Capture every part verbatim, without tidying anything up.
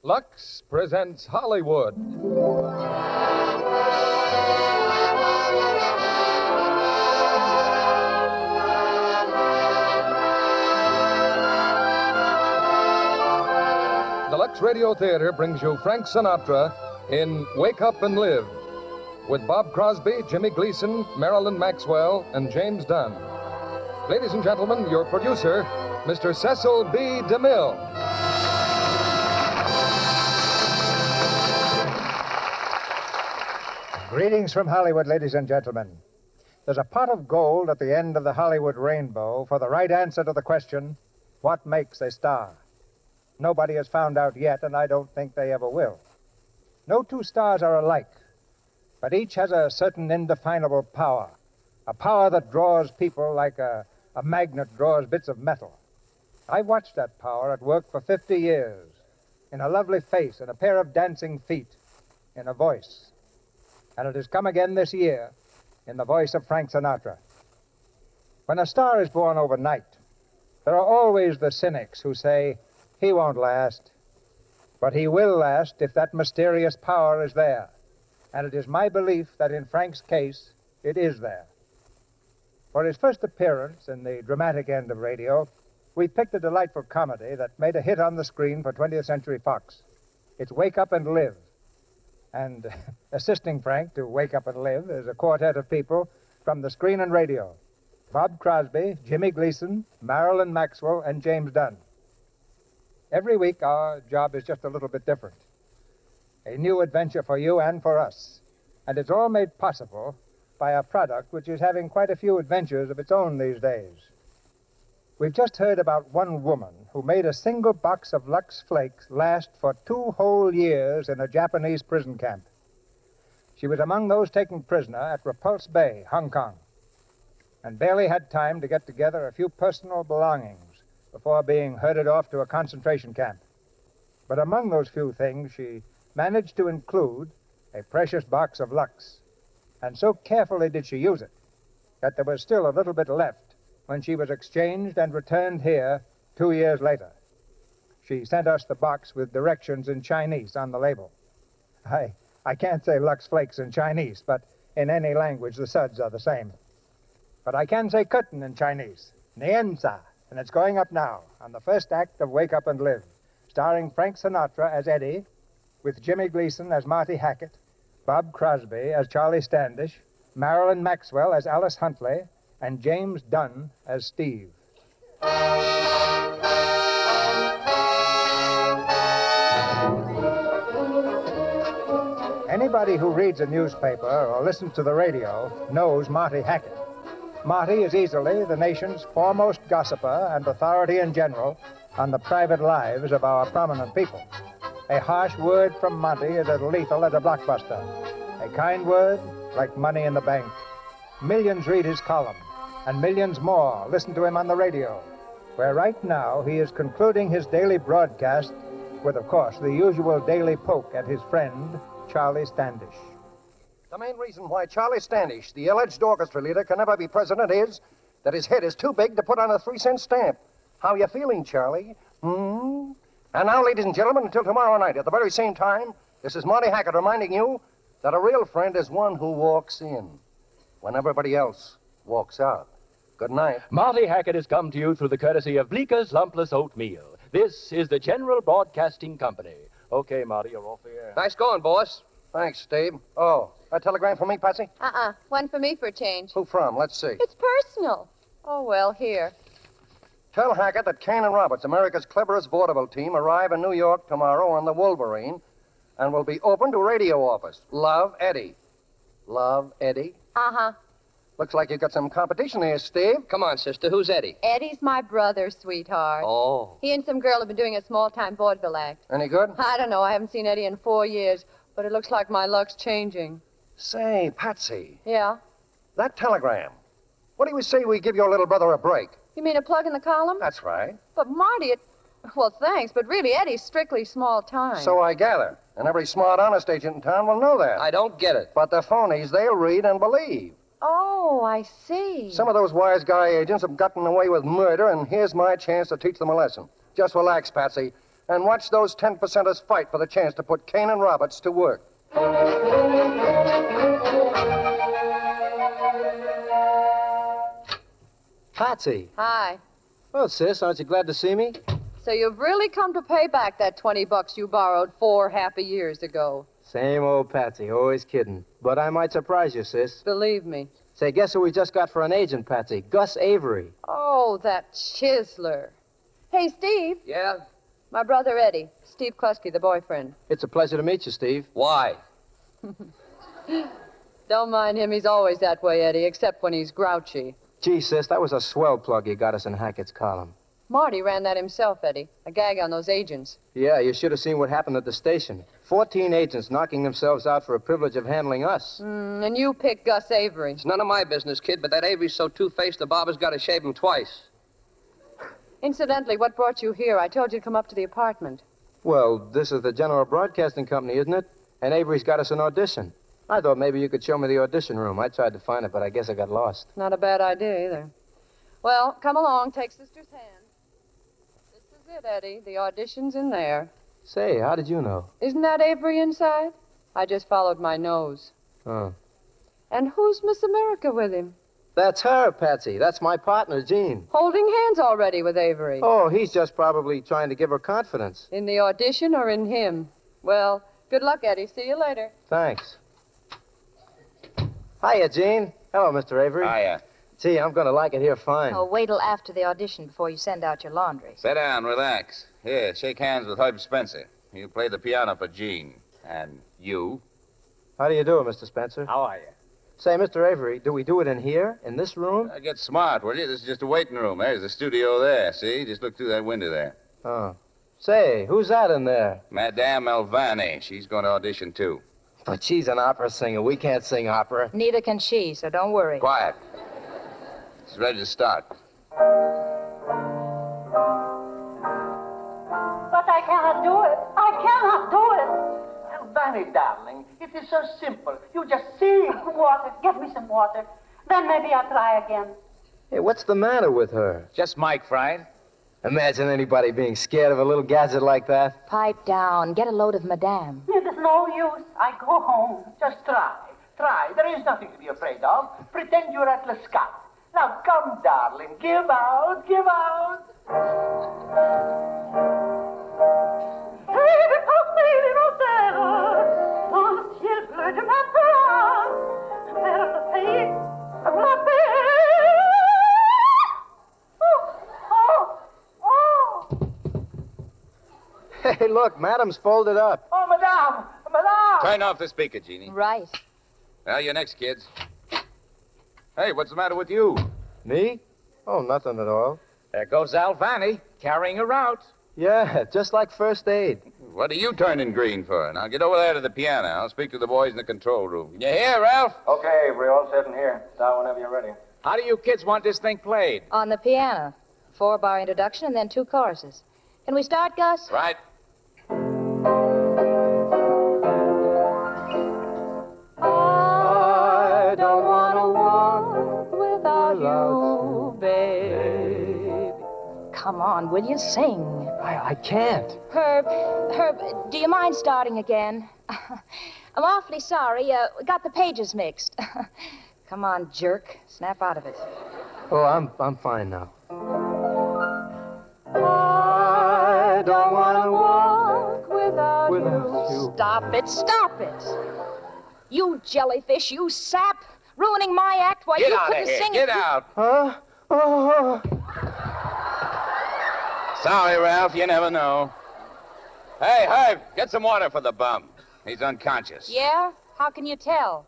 Lux presents Hollywood. The Lux Radio Theater brings you Frank Sinatra in Wake Up and Live, with Bob Crosby, Jimmy Gleason, Marilyn Maxwell, and James Dunn. Ladies and gentlemen, your producer, Mister Cecil B. DeMille. Greetings from Hollywood, ladies and gentlemen. There's a pot of gold at the end of the Hollywood rainbow for the right answer to the question, what makes a star? Nobody has found out yet, and I don't think they ever will. No two stars are alike, but each has a certain indefinable power, a power that draws people like a, a magnet draws bits of metal. I've watched that power at work for fifty years, in a lovely face, in a pair of dancing feet, in a voice. And it has come again this year in the voice of Frank Sinatra. When a star is born overnight, there are always the cynics who say, he won't last, but he will last if that mysterious power is there. And it is my belief that in Frank's case, it is there. For his first appearance in the dramatic end of radio, we picked a delightful comedy that made a hit on the screen for twentieth Century Fox. It's Wake Up and Live. And assisting Frank to wake up and live is a quartet of people from the screen and radio. Bob Crosby, Jimmy Gleason, Marilyn Maxwell, and James Dunn. Every week, our job is just a little bit different. A new adventure for you and for us. And it's all made possible by a product which is having quite a few adventures of its own these days. We've just heard about one woman who made a single box of Lux Flakes last for two whole years in a Japanese prison camp. She was among those taken prisoner at Repulse Bay, Hong Kong, and barely had time to get together a few personal belongings before being herded off to a concentration camp. But among those few things, she managed to include a precious box of Lux. And so carefully did she use it that there was still a little bit left when she was exchanged and returned here two years later. She sent us the box with directions in Chinese on the label. I, I can't say Lux Flakes in Chinese, but in any language the suds are the same. But I can say curtain in Chinese, Nienza, and it's going up now on the first act of Wake Up and Live, starring Frank Sinatra as Eddie, with Jimmy Gleason as Marty Hackett, Bob Crosby as Charlie Standish, Marilyn Maxwell as Alice Huntley, and James Dunn as Steve. Anybody who reads a newspaper or listens to the radio knows Marty Hackett. Marty is easily the nation's foremost gossiper and authority in general on the private lives of our prominent people. A harsh word from Monty is as lethal as a blockbuster. A kind word, like money in the bank. Millions read his column, and millions more listen to him on the radio, where right now he is concluding his daily broadcast with, of course, the usual daily poke at his friend, Charlie Standish. The main reason why Charlie Standish, the alleged orchestra leader, can never be president is that his head is too big to put on a three-cent stamp. How you feeling, Charlie? Hmm? And now, ladies and gentlemen, until tomorrow night at the very same time, this is Marty Hackett reminding you that a real friend is one who walks in when everybody else walks out. Good night. Marty Hackett has come to you through the courtesy of Bleeker's Lumpless Oatmeal. This is the General Broadcasting Company. Okay, Marty, you're off the air. Nice going, boss. Thanks, Steve. Oh, a telegram for me, Patsy? Uh-uh. One for me for a change. Who from? Let's see. It's personal. Oh, well, here. Tell Hackett that Kane and Roberts, America's cleverest vaudeville team, arrive in New York tomorrow on the Wolverine and will be open to radio office. Love, Eddie. Love, Eddie? Uh-huh. Looks like you got some competition here, Steve. Come on, sister. Who's Eddie? Eddie's my brother, sweetheart. Oh. He and some girl have been doing a small-time vaudeville act. Any good? I don't know. I haven't seen Eddie in four years, but it looks like my luck's changing. Say, Patsy, Yeah? that telegram. What do you say we give your little brother a break? You mean a plug in the column? That's right. But, Marty, it... Well, thanks, but really, Eddie's strictly small-time. So I gather. And every smart, honest agent in town will know that. I don't get it. But the phonies, they'll read and believe. Oh, I see. Some of those wise guy agents have gotten away with murder, and here's my chance to teach them a lesson. Just relax, Patsy. and watch those ten percenters fight for the chance to put Kane and Roberts to work. Patsy. Hi. Oh, sis, aren't you glad to see me? So you've really come to pay back that twenty bucks you borrowed four happy years ago. Same old Patsy, always kidding. But I might surprise you, sis. Believe me. Say, guess who we just got for an agent, Patsy? Gus Avery. Oh, that chiseler. Hey, Steve. Yeah? My brother Eddie. Steve Klusky, the boyfriend. It's a pleasure to meet you, Steve. Why? Don't mind him. He's always that way, Eddie, except when he's grouchy. Gee, sis, that was a swell plug you got us in Hackett's column. Marty ran that himself, Eddie. A gag on those agents. Yeah, you should have seen what happened at the station. Fourteen agents knocking themselves out for a privilege of handling us. Mm, and you picked Gus Avery. It's none of my business, kid, but that Avery's so two-faced the barber's got to shave him twice. Incidentally, what brought you here? I told you to come up to the apartment. Well, this is the General Broadcasting Company, isn't it? And Avery's got us an audition. I thought maybe you could show me the audition room. I tried to find it, but I guess I got lost. Not a bad idea, either. Well, come along. Take Sister's hand. This is it, Eddie. The audition's in there. Say, how did you know? Isn't that Avery inside? I just followed my nose. Oh. And who's Miss America with him? That's her, Patsy. That's my partner, Gene. Holding hands already with Avery. Oh, he's just probably trying to give her confidence. In the audition or in him? Well, good luck, Eddie. See you later. Thanks. Hiya, Gene. Hello, Mister Avery. Hiya. Gee, I'm going to like it here fine. Oh, wait till after the audition before you send out your laundry. Sit down, relax. Here, shake hands with Herb Spencer. You play the piano for Gene. And you? How do you do, Mister Spencer? How are you? Say, Mister Avery, do we do it in here, in this room? Uh, get smart, will you? This is just a waiting room. There's the studio there, see? Just look through that window there. Oh. Say, who's that in there? Madame Elvani. She's going to audition, too. But she's an opera singer. We can't sing opera. Neither can she, so don't worry. Quiet. She's ready to start. But I cannot do it. I cannot do it. Elvani, darling, it is so simple. You just sing. Water. Get me some water. Then maybe I'll try again. Hey, what's the matter with her? Just Mike fried. Imagine anybody being scared of a little gadget like that. Pipe down. Get a load of Madame. It is no use. I go home. Just try. Try. There is nothing to be afraid of. Pretend you're at Lescat. Now, come, darling. Give out. Give out. Hey, look, Madame's folded up. Oh, Madame. Madame. Turn off the speaker, Jeannie. Right. Well, you're next, kids. Hey, what's the matter with you? Me? Oh, nothing at all. There goes Elvani, carrying her out. Yeah, just like first aid. What are you turning green for? Now, get over there to the piano. I'll speak to the boys in the control room. You hear, Ralph? Okay, we're all set in here. Start whenever you're ready. How do you kids want this thing played? On the piano. Four-bar introduction and then two choruses. Can we start, Gus? Right. I don't want to walk without you, babe. Come on, will you sing? I, I can't. Herb, Herb, do you mind starting again? I'm awfully sorry. Uh, we got the pages mixed. Come on, jerk. Snap out of it. Oh, I'm I'm fine now. I don't want to walk without, Without you. you. Stop it, stop it. You jellyfish, you sap, ruining my act while Get you out couldn't of here. sing Get it. out. Huh? Oh. Sorry, Ralph. You never know. Hey, Herb, get some water for the bum. He's unconscious. Yeah? How can you tell?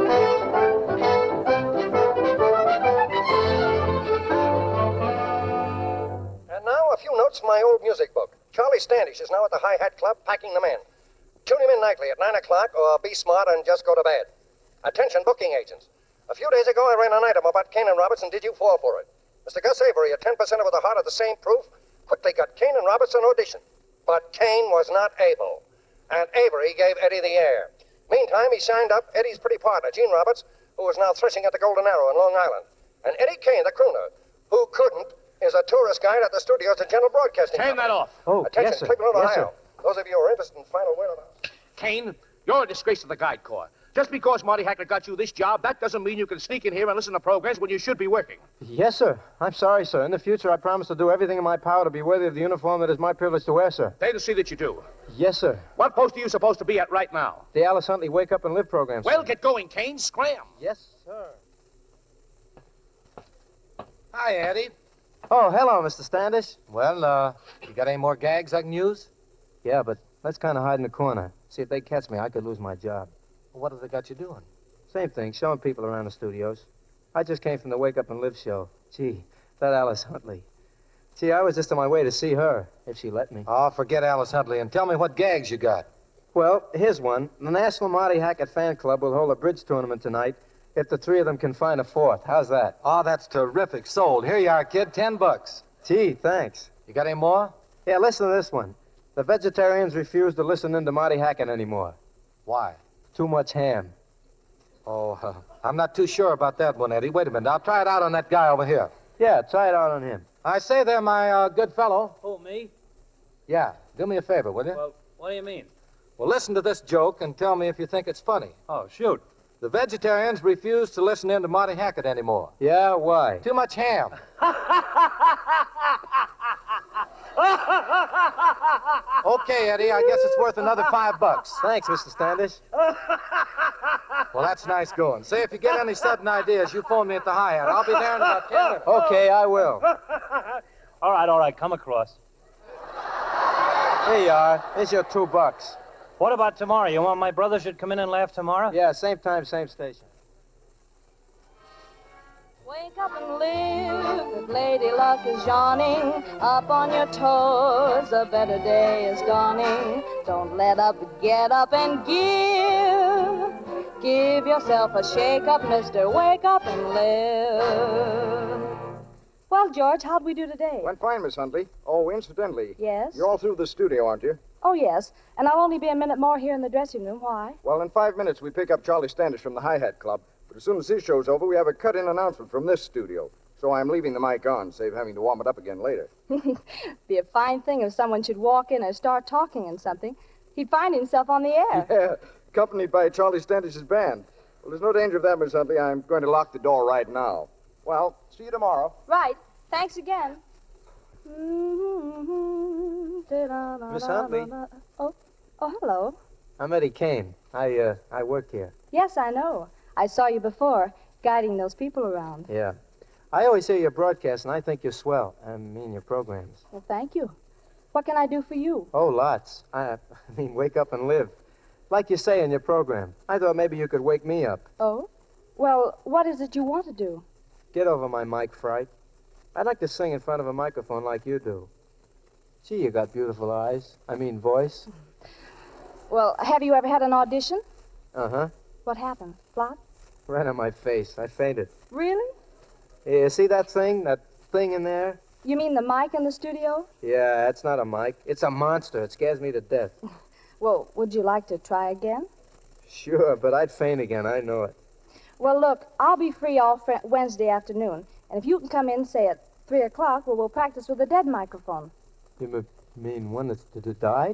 And now a few notes from my old music book. Charlie Standish is now at the Hi-Hat Club packing the men. Tune him in nightly at nine o'clock or be smart and just go to bed. Attention booking agents. A few days ago, I ran an item about Kane and Roberts, and did you fall for it? Mister Gus Avery, at ten percent over the heart of the same proof, quickly got Kane and Roberts an audition. But Kane was not able. And Avery gave Eddie the air. Meantime, he signed up Eddie's pretty partner, Gene Roberts, who was now threshing at the Golden Arrow in Long Island. And Eddie Kane, the crooner, who couldn't, is a tourist guide at the studios at General Broadcasting. Turn that off. Oh, Attention, yes, sir. Cleveland, Yes, Ohio. Those of you who are interested in final whereabouts. Kane, you're a disgrace to the Guide Corps. Just because Marty Hackett got you this job, that doesn't mean you can sneak in here and listen to programs when you should be working. Yes, sir. I'm sorry, sir. In the future, I promise to do everything in my power to be worthy of the uniform that is my privilege to wear, sir. They to see that you do. Yes, sir. What post are you supposed to be at right now? The Alice Huntley Wake Up and Live program, sir. Well, get going, Kane. Scram. Yes, sir. Hi, Eddie. Oh, hello, Mister Standish. Well, uh, you got any more gags I can use? Yeah, but let's kind of hide in the corner. See, if they catch me, I could lose my job. Well, what have they got you doing? Same thing, showing people around the studios. I just came from the Wake Up and Live show. Gee, that Alice Huntley. Gee, I was just on my way to see her, if she let me. Oh, forget Alice Huntley and tell me what gags you got. Well, here's one. The National Marty Hackett Fan Club will hold a bridge tournament tonight if the three of them can find a fourth. How's that? Oh, that's terrific. Sold. Here you are, kid. Ten bucks. Gee, thanks. You got any more? Yeah, listen to this one. The vegetarians refuse to listen in to Marty Hackett anymore. Why? Too much ham. Oh, uh, I'm not too sure about that one, Eddie. Wait a minute. I'll try it out on that guy over here. Yeah, try it out on him. I say there, my uh, good fellow. Who, me? Yeah, do me a favor, will you? Well, what do you mean? Well, listen to this joke and tell me if you think it's funny. Oh, shoot. The vegetarians refuse to listen in to Marty Hackett anymore. Yeah, why? Too much ham. Okay, Eddie, I guess it's worth another five bucks. Thanks, Mister Standish. Well, that's nice going. Say, if you get any sudden ideas, you phone me at the hi-hat. I'll be there in about ten minutes. Okay, I will. All right, all right, come across. Here you are. Here's your two bucks. What about tomorrow? You want my brother should come in and laugh tomorrow? Yeah, same time, same station. Wake up and live, if Lady Luck is yawning, up on your toes, a better day is dawning. Don't let up, get up and give. Give yourself a shake-up, mister, wake up and live. Well, George, how'd we do today? Went fine, Miss Huntley. Oh, incidentally. Yes? You're all through the studio, aren't you? Oh, yes. And I'll only be a minute more here in the dressing room. Why? Well, in five minutes, we pick up Charlie Standish from the Hi-Hat Club. But as soon as his show's over, we have a cut-in announcement from this studio. So I'm leaving the mic on, save having to warm it up again later. Be a fine thing if someone should walk in and start talking and something. He'd find himself on the air. Yeah, accompanied by Charlie Standish's band. Well, there's no danger of that, Miss Huntley. I'm going to lock the door right now. Well, see you tomorrow. Right. Thanks again. Miss Huntley. Oh, oh, hello. I'm Eddie Kane. I, uh, I work here. Yes, I know. I saw you before, guiding those people around. Yeah. I always hear your broadcast, and I think you're swell. I mean, your programs. Well, thank you. What can I do for you? Oh, lots. I, I mean, wake up and live. Like you say in your program. I thought maybe you could wake me up. Oh? Well, what is it you want to do? Get over my mic fright. I'd like to sing in front of a microphone like you do. Gee, you got beautiful eyes. I mean, voice. Well, have you ever had an audition? Uh-huh. What happened? Flop? Right on my face. I fainted. Really? Yeah, see that thing? That thing in there? You mean the mic in the studio? Yeah, it's not a mic. It's a monster. It scares me to death. Well, would you like to try again? Sure, but I'd faint again. I know it. Well, look, I'll be free all fr- Wednesday afternoon. And if you can come in, say, at three o'clock, well, we'll practice with a dead microphone. You m- mean one that's that died?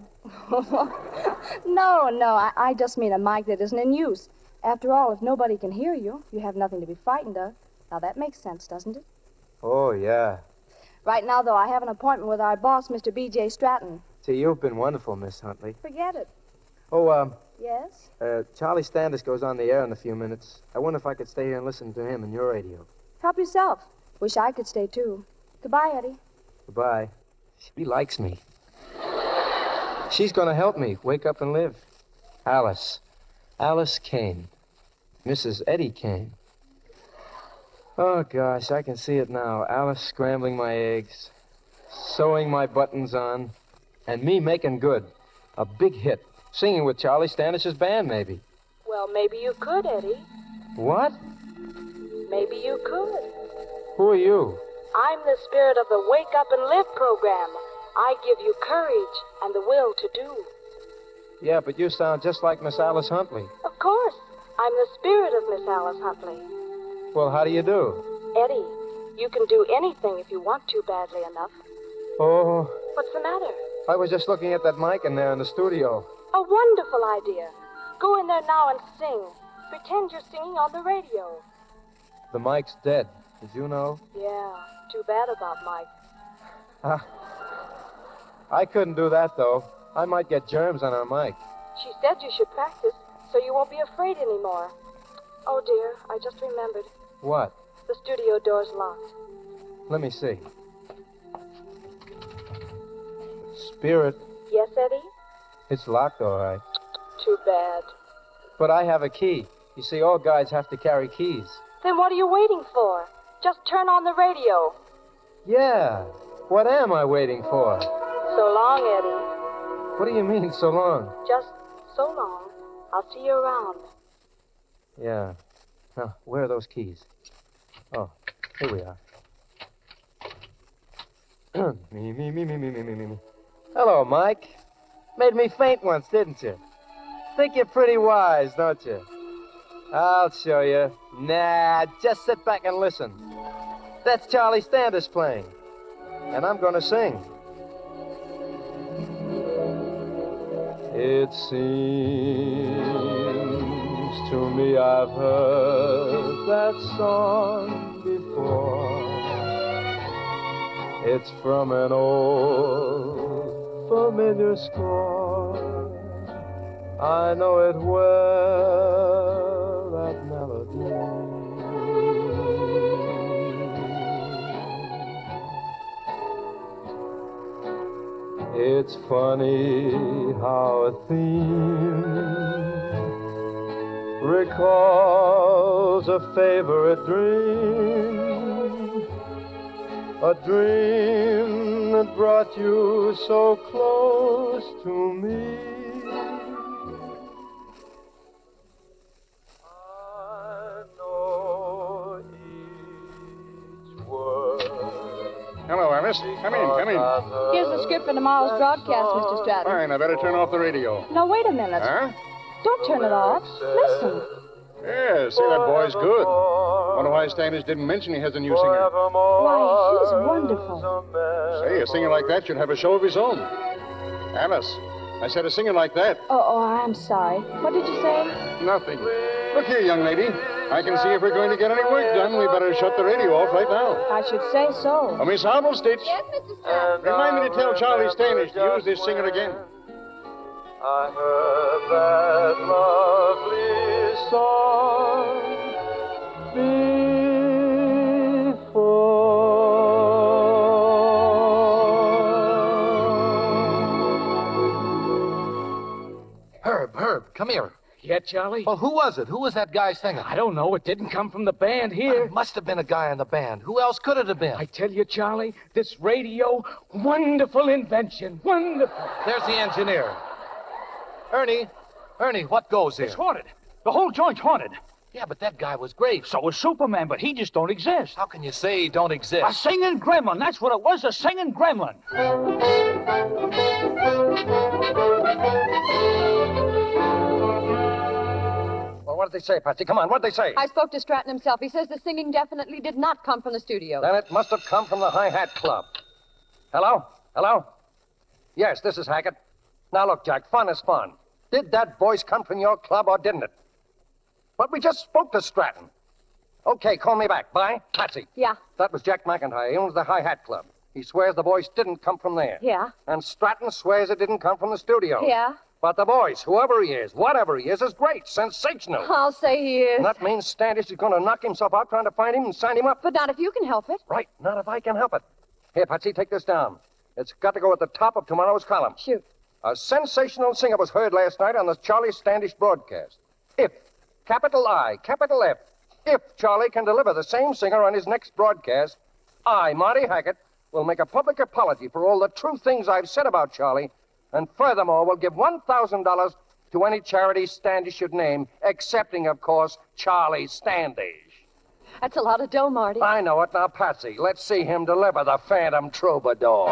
No, no, I, I just mean a mic that isn't in use. After all, if nobody can hear you, you have nothing to be frightened of. Now, that makes sense, doesn't it? Oh, yeah. Right now, though, I have an appointment with our boss, Mister B J Stratton. See, you've been wonderful, Miss Huntley. Forget it. Oh, um, Yes? uh, Charlie Standish goes on the air in a few minutes. I wonder if I could stay here and listen to him in your radio. Help yourself. Wish I could stay, too. Goodbye, Eddie. Goodbye. She likes me. She's going to help me wake up and live. Alice. Alice Kane. Missus Eddie Kane. Oh, gosh, I can see it now. Alice scrambling my eggs, sewing my buttons on, and me making good. A big hit. Singing with Charlie Standish's band, maybe. Well, maybe you could, Eddie. What? Maybe you could. Who are you? I'm the spirit of the Wake Up and Live program. I give you courage and the will to do. Yeah, but you sound just like Miss Alice Huntley. Of course. I'm the spirit of Miss Alice Huntley. Well, how do you do? Eddie, You can do anything if you want to badly enough. Oh, What's the matter? I was just looking at that mic in there in the studio. A wonderful idea. Go in there now and sing. Pretend you're singing on the radio. The mic's dead. Did you know? Yeah, too bad about Mike. Ah, I couldn't do that, though. I might get germs on our mic. She said you should practice so you won't be afraid anymore. Oh, dear, I just remembered. What? The studio door's locked. Let me see. Spirit, Yes, Eddie? it's locked, all right. Too bad. But I have a key. You see, all guys have to carry keys. Then what are you waiting for? Just turn on the radio. Yeah. What am I waiting for? So long, Eddie. What do you mean, so long? Just so long. I'll see you around. Yeah. Now, where are those keys? Oh, here we are. me, me, me, me, me, me, me, me, me. Hello, Mike. Made me faint once, didn't you? Think you're pretty wise, don't you? I'll show you. Nah, just sit back and listen. That's Charlie Standish playing. And I'm gonna sing. It seems to me I've heard that song before. It's from an old familiar score. I know it well, that melody. It's funny how a theme recalls a favorite dream, a dream that brought you so close to me. Hello, Alice. Come in, come in. Here's the script for tomorrow's broadcast, Mister Stratton. Fine, I better turn off the radio. Now, wait a minute. Huh? Don't turn it off. Listen. Yeah, see, that boy's good. Wonder why Standish didn't mention he has a new singer. Why, he's wonderful. Say, a singer like that should have a show of his own. Alice, I said a singer like that. Oh, oh, I'm sorry. What did you say? Nothing. Look here, young lady. I can see if we're going to get any work done, we better shut the radio off right now. I should say so. Oh, Miss Hobblestitch. Yes, Mister Stratton. Remind me to tell Charlie Standish to use this singer again. I heard that lovely song before. Herb, Herb, come here. Yeah, Charlie? Well, who was it? Who was that guy singing? I don't know. It didn't come from the band here. It must have been a guy in the band. Who else could it have been? I tell you, Charlie, this radio, wonderful invention. Wonderful. There's the engineer. Ernie, Ernie, what goes here? It's haunted. The whole joint's haunted. Yeah, but that guy was great. So was Superman, but he just don't exist. How can you say he don't exist? A singing gremlin. That's what it was, a singing gremlin. Well, what did they say, Patsy? Come on, what did they say? I spoke to Stratton himself. He says the singing definitely did not come from the studio. Then it must have come from the High Hat Club. Hello? Hello? Yes, this is Hackett. Now, look, Jack, fun is fun. Did that voice come from your club or didn't it? But we just spoke to Stratton. Okay, call me back. Bye. Patsy. Yeah. That was Jack McIntyre. He owns the High Hat Club. He swears the voice didn't come from there. Yeah. And Stratton swears it didn't come from the studio. Yeah. But the voice, whoever he is, whatever he is, is great. Sensational. I'll say he is. And that means Standish is going to knock himself out trying to find him and sign him up. But not if you can help it. Right. Not if I can help it. Here, Patsy, take this down. It's got to go at the top of tomorrow's column. Shoot. A sensational singer was heard last night on the Charlie Standish broadcast. If, capital I, capital F, if Charlie can deliver the same singer on his next broadcast, I, Marty Hackett, will make a public apology for all the true things I've said about Charlie, and furthermore will give one thousand dollars to any charity Standish should name, excepting, of course, Charlie Standish. That's a lot of dough, Marty. I know it. Now, Patsy, let's see him deliver the Phantom Troubadour.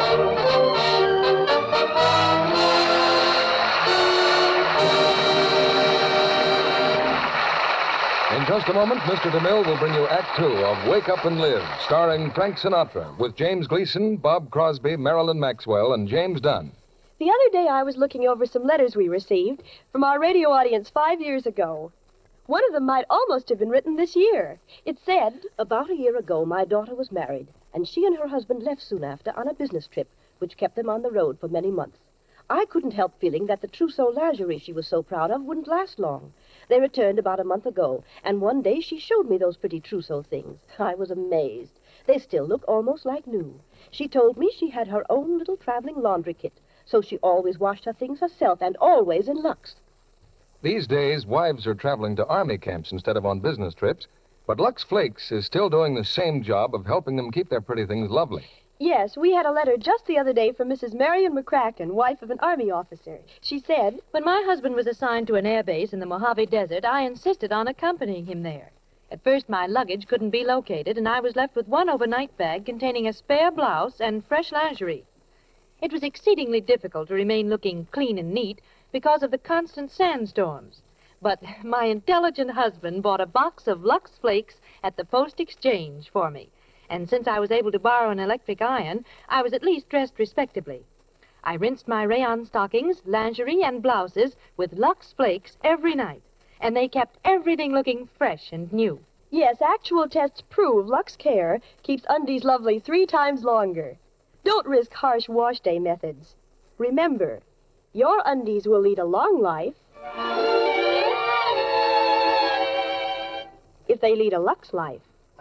Enjoy just a moment, Mister DeMille will bring you Act Two of Wake Up and Live, starring Frank Sinatra, with James Gleason, Bob Crosby, Marilyn Maxwell, and James Dunn. The other day I was looking over some letters we received from our radio audience five years ago. One of them might almost have been written this year. It said, about a year ago, my daughter was married, and she and her husband left soon after on a business trip, which kept them on the road for many months. I couldn't help feeling that the trousseau lingerie she was so proud of wouldn't last long. They returned about a month ago, and one day she showed me those pretty trousseau things. I was amazed. They still look almost like new. She told me she had her own little traveling laundry kit, so she always washed her things herself, and always in Lux. These days, wives are traveling to army camps instead of on business trips, but Lux Flakes is still doing the same job of helping them keep their pretty things lovely. Yes, we had a letter just the other day from Missus Marion McCracken, wife of an Army officer. She said, when my husband was assigned to an air base in the Mojave Desert, I insisted on accompanying him there. At first, my luggage couldn't be located, and I was left with one overnight bag containing a spare blouse and fresh lingerie. It was exceedingly difficult to remain looking clean and neat because of the constant sandstorms. But my intelligent husband bought a box of Lux Flakes at the Post Exchange for me. And since I was able to borrow an electric iron, I was at least dressed respectably. I rinsed my rayon stockings, lingerie, and blouses with Lux Flakes every night, and they kept everything looking fresh and new. Yes, actual tests prove Lux Care keeps undies lovely three times longer. Don't risk harsh wash day methods. Remember, your undies will lead a long life if they lead a Lux life.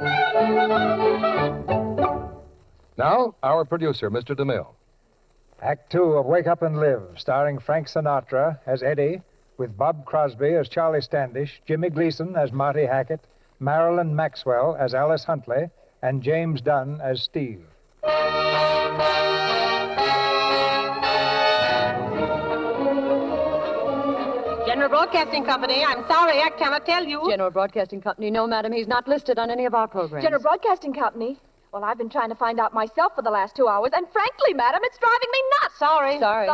Now, our producer, Mister DeMille. Act Two of Wake Up and Live, starring Frank Sinatra as Eddie, with Bob Crosby as Charlie Standish, Jimmy Gleason as Marty Hackett, Marilyn Maxwell as Alice Huntley, and James Dunn as Steve. General Broadcasting Company, I'm sorry, I cannot tell you. General Broadcasting Company, no, madam, he's not listed on any of our programs. General Broadcasting Company? Well, I've been trying to find out myself for the last two hours, and frankly, madam, it's driving me nuts. Sorry. Sorry.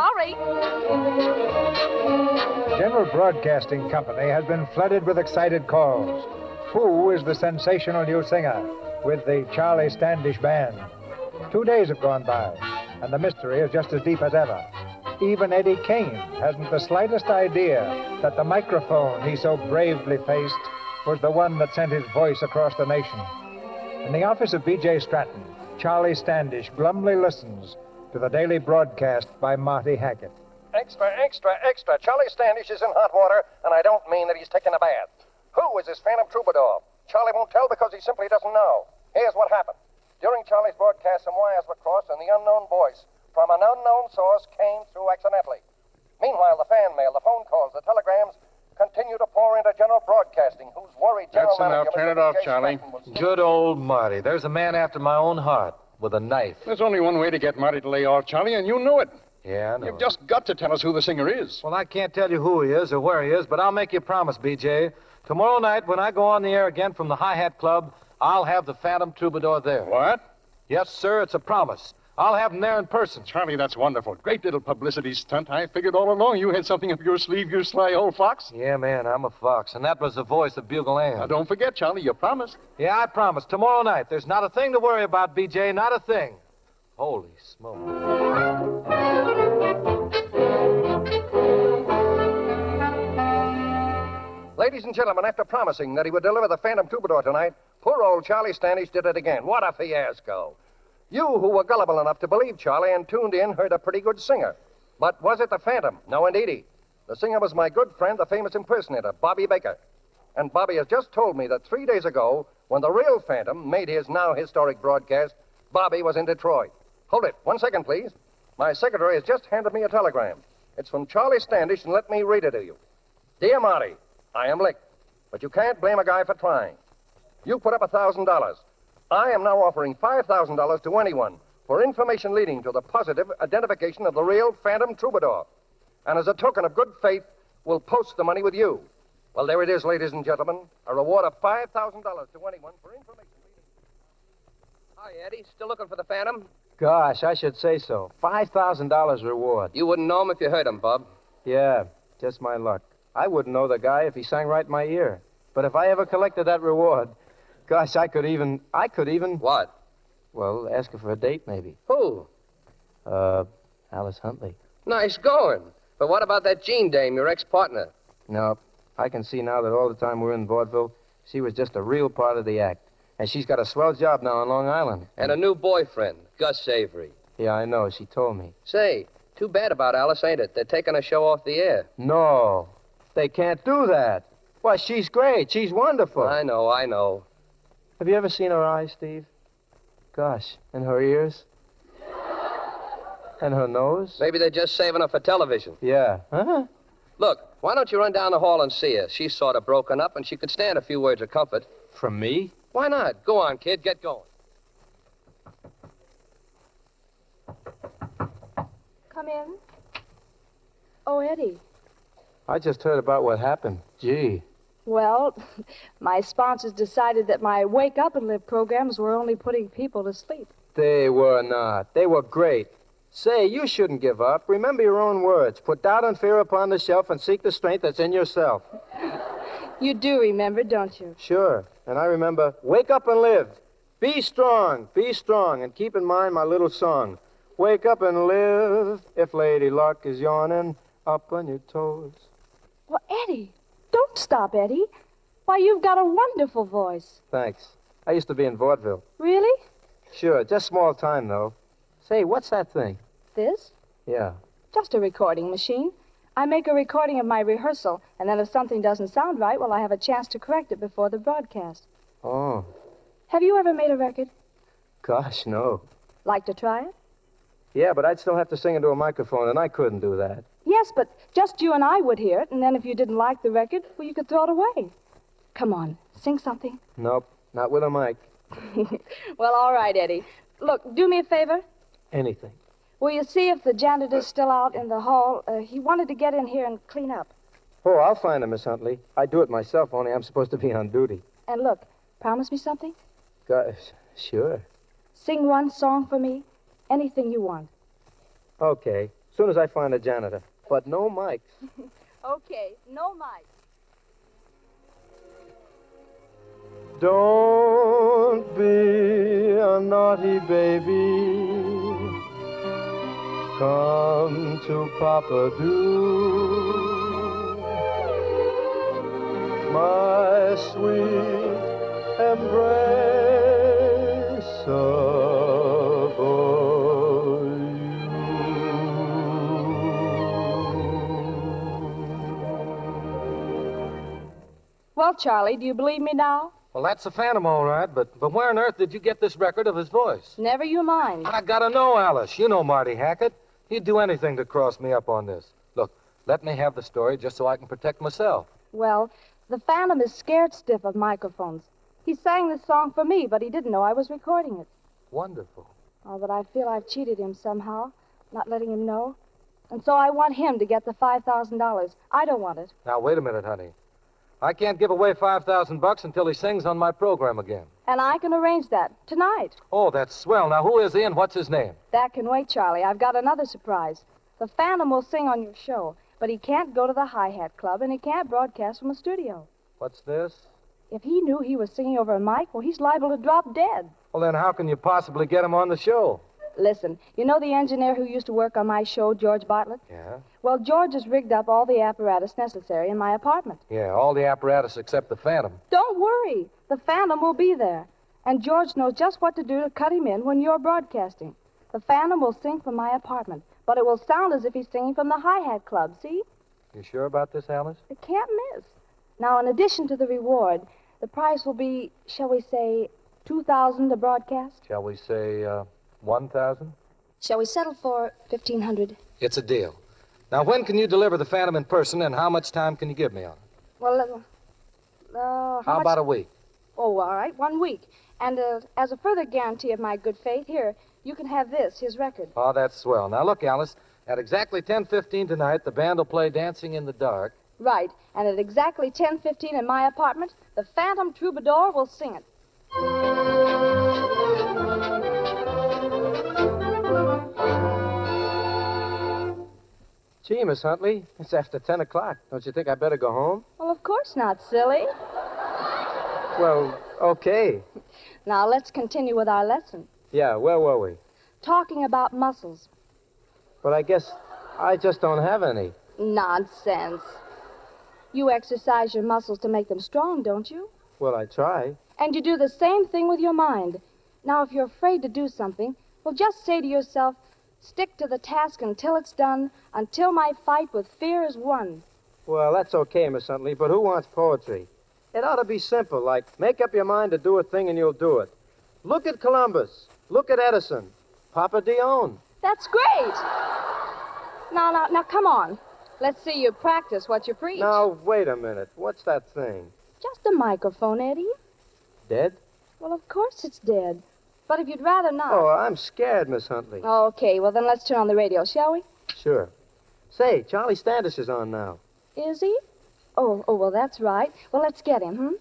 Sorry. General Broadcasting Company has been flooded with excited calls. Who is the sensational new singer with the Charlie Standish Band? Two days have gone by, and the mystery is just as deep as ever. Even Eddie Kane hasn't the slightest idea that the microphone he so bravely faced was the one that sent his voice across the nation. In the office of B J Stratton, Charlie Standish glumly listens to the daily broadcast by Marty Hackett. Extra, extra, extra. Charlie Standish is in hot water, and I don't mean that he's taking a bath. Who is this Phantom Troubadour? Charlie won't tell because he simply doesn't know. Here's what happened. During Charlie's broadcast, some wires were crossed, and the unknown voice from an unknown source came through accidentally. Meanwhile, the fan mail, the phone calls, the telegrams continue to pour into General Broadcasting, who's worried General That's enough. Manager Turn it Mister off, J. Charlie. Stratton will- Good old Marty. There's a man after my own heart with a knife. There's only one way to get Marty to lay off, Charlie, and you know it. Yeah, I know. You've just got to tell us who the singer is. Well, I can't tell you who he is or where he is, but I'll make you a promise, B J. Tomorrow night, when I go on the air again from the Hi-Hat Club, I'll have the Phantom Troubadour there. What? Yes, sir, it's a promise. I'll have him there in person. Charlie, that's wonderful. Great little publicity stunt. I figured all along you had something up your sleeve, you sly old fox. Yeah, man, I'm a fox, and that was the voice of Bugle Ann. Now, don't forget, Charlie, you promised. Yeah, I promise. Tomorrow night, there's not a thing to worry about, B J, not a thing. Holy smoke. Ladies and gentlemen, after promising that he would deliver the Phantom Troubadour tonight, poor old Charlie Standish did it again. What a fiasco. You who were gullible enough to believe Charlie and tuned in heard a pretty good singer. But was it the Phantom? No, indeedy. The singer was my good friend, the famous impersonator, Bobby Baker. And Bobby has just told me that three days ago, when the real Phantom made his now historic broadcast, Bobby was in Detroit. Hold it. One second, please. My secretary has just handed me a telegram. It's from Charlie Standish, and let me read it to you. Dear Marty, I am licked, but you can't blame a guy for trying. You put up a thousand dollars. I am now offering five thousand dollars to anyone for information leading to the positive identification of the real Phantom Troubadour. And as a token of good faith, we'll post the money with you. Well, there it is, ladies and gentlemen. A reward of five thousand dollars to anyone for information leading... Hi, Eddie. Still looking for the Phantom? Gosh, I should say so. five thousand dollars reward. You wouldn't know him if you heard him, Bob. Yeah, just my luck. I wouldn't know the guy if he sang right in my ear. But if I ever collected that reward, gosh, I could even, I could even... What? Well, ask her for a date, maybe. Who? Uh, Alice Huntley. Nice going. But what about that Jean dame, your ex-partner? No, I can see now that all the time we're in vaudeville, she was just a real part of the act. And she's got a swell job now on Long Island. And a new boyfriend, Gus Avery. Yeah, I know. She told me. Say, too bad about Alice, ain't it? They're taking her show off the air. No, they can't do that. Why, she's great. She's wonderful. I know, I know. Have you ever seen her eyes, Steve? Gosh, and her ears? And her nose? Maybe they're just saving her for television. Yeah. Huh? Look, why don't you run down the hall and see her? She's sort of broken up, and she could stand a few words of comfort. From me? Why not? Go on, kid. Get going. Come in. Oh, Eddie. I just heard about what happened. Gee. Well, my sponsors decided that my Wake Up and Live programs were only putting people to sleep. They were not. They were great. Say, you shouldn't give up. Remember your own words. Put doubt and fear upon the shelf and seek the strength that's in yourself. You do remember, don't you? Sure. And I remember, wake up and live. Be strong, be strong, and keep in mind my little song. Wake up and live. If Lady Luck is yawning, up on your toes. Well, Eddie, don't stop, Eddie. Why, you've got a wonderful voice. Thanks. I used to be in vaudeville. Really? Sure, just small time, though. Say, what's that thing? This? Yeah. Just a recording machine. I make a recording of my rehearsal, and then if something doesn't sound right, well, I have a chance to correct it before the broadcast. Oh. Have you ever made a record? Gosh, no. Like to try it? Yeah, but I'd still have to sing into a microphone, and I couldn't do that. Yes, but just you and I would hear it, and then if you didn't like the record, well, you could throw it away. Come on, sing something. Nope, not with a mic. Well, all right, Eddie. Look, do me a favor. Anything. Will you see if the janitor's still out in the hall? Uh, he wanted to get in here and clean up. Oh, I'll find him, Miss Huntley. I'd do it myself, only I'm supposed to be on duty. And look, promise me something. Gosh, sure. Sing one song for me. Anything you want. Okay, as soon as I find a janitor. But no mics. Okay, no mic. Don't be a naughty baby. Come to Papa do. My sweet embrace of Well, Charlie, do you believe me now? Well, that's the Phantom, all right, but, but where on earth did you get this record of his voice? Never you mind. I gotta know, Alice. You know Marty Hackett. He'd do anything to cross me up on this. Look, let me have the story just so I can protect myself. Well, the Phantom is scared stiff of microphones. He sang this song for me, but he didn't know I was recording it. Wonderful. Oh, but I feel I've cheated him somehow, not letting him know. And so I want him to get the five thousand dollars. I don't want it. Now, wait a minute, honey. I can't give away five thousand bucks until he sings on my program again. And I can arrange that tonight. Oh, that's swell. Now, who is he and what's his name? That can wait, Charlie. I've got another surprise. The Phantom will sing on your show, but he can't go to the Hi-Hat Club, and he can't broadcast from a studio. What's this? If he knew he was singing over a mic, well, he's liable to drop dead. Well, then how can you possibly get him on the show? Listen, you know the engineer who used to work on my show, George Bartlett? Yeah? Well, George has rigged up all the apparatus necessary in my apartment. Yeah, all the apparatus except the Phantom. Don't worry. The Phantom will be there. And George knows just what to do to cut him in when you're broadcasting. The Phantom will sing from my apartment, but it will sound as if he's singing from the Hi-Hat Club, see? You sure about this, Alice? It can't miss. Now, in addition to the reward, the price will be, shall we say, two thousand dollars a broadcast? Shall we say, uh, one thousand? Shall we settle for fifteen hundred dollars? It's a deal. Now, when can you deliver the Phantom in person, and how much time can you give me on it? Well, uh, uh, how, How much... about a week? Oh, all right, one week. And uh, as a further guarantee of my good faith, here, you can have this, his record. Oh, that's swell. Now, look, Alice, at exactly ten fifteen tonight, the band will play Dancing in the Dark. Right, and at exactly ten fifteen in my apartment, the Phantom Troubadour will sing it. Gee, Miss Huntley, it's after ten o'clock. Don't you think I better go home? Well, of course not, silly. Well, okay. Now, let's continue with our lesson. Yeah, where were we? Talking about muscles. But I guess I just don't have any. Nonsense. You exercise your muscles to make them strong, don't you? Well, I try. And you do the same thing with your mind. Now, if you're afraid to do something, well, just say to yourself, stick to the task until it's done, until my fight with fear is won. Well, that's okay, Miss Huntley, but who wants poetry? It ought to be simple, like make up your mind to do a thing and you'll do it. Look at Columbus. Look at Edison. Papa Dion. That's great. Now, now, now, come on. Let's see you practice what you preach. Now, wait a minute. What's that thing? Just a microphone, Eddie. Dead? Well, of course it's dead. But if you'd rather not... Oh, I'm scared, Miss Huntley. Okay, well, then let's turn on the radio, shall we? Sure. Say, Charlie Standish is on now. Is he? Oh, oh, well, that's right. Well, let's get him, hmm?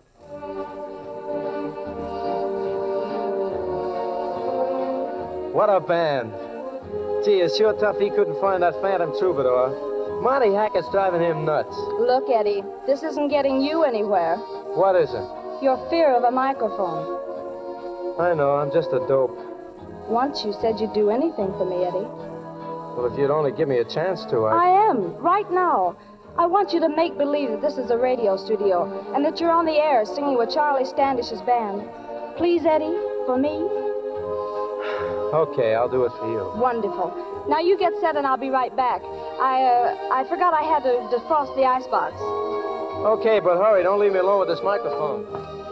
What a band. Gee, it's sure tough he couldn't find that Phantom Troubadour. Monty Hackett's driving him nuts. Look, Eddie, this isn't getting you anywhere. What isn't? Your fear of a microphone. I know, I'm just a dope. Once you said you'd do anything for me, Eddie. Well, if you'd only give me a chance to, I... I am, right now. I want you to make believe that this is a radio studio and that you're on the air singing with Charlie Standish's band. Please, Eddie, for me. Okay, I'll do it for you. Wonderful. Now you get set and I'll be right back. I, uh, I forgot I had to defrost the icebox. Okay, but hurry. Don't leave me alone with this microphone.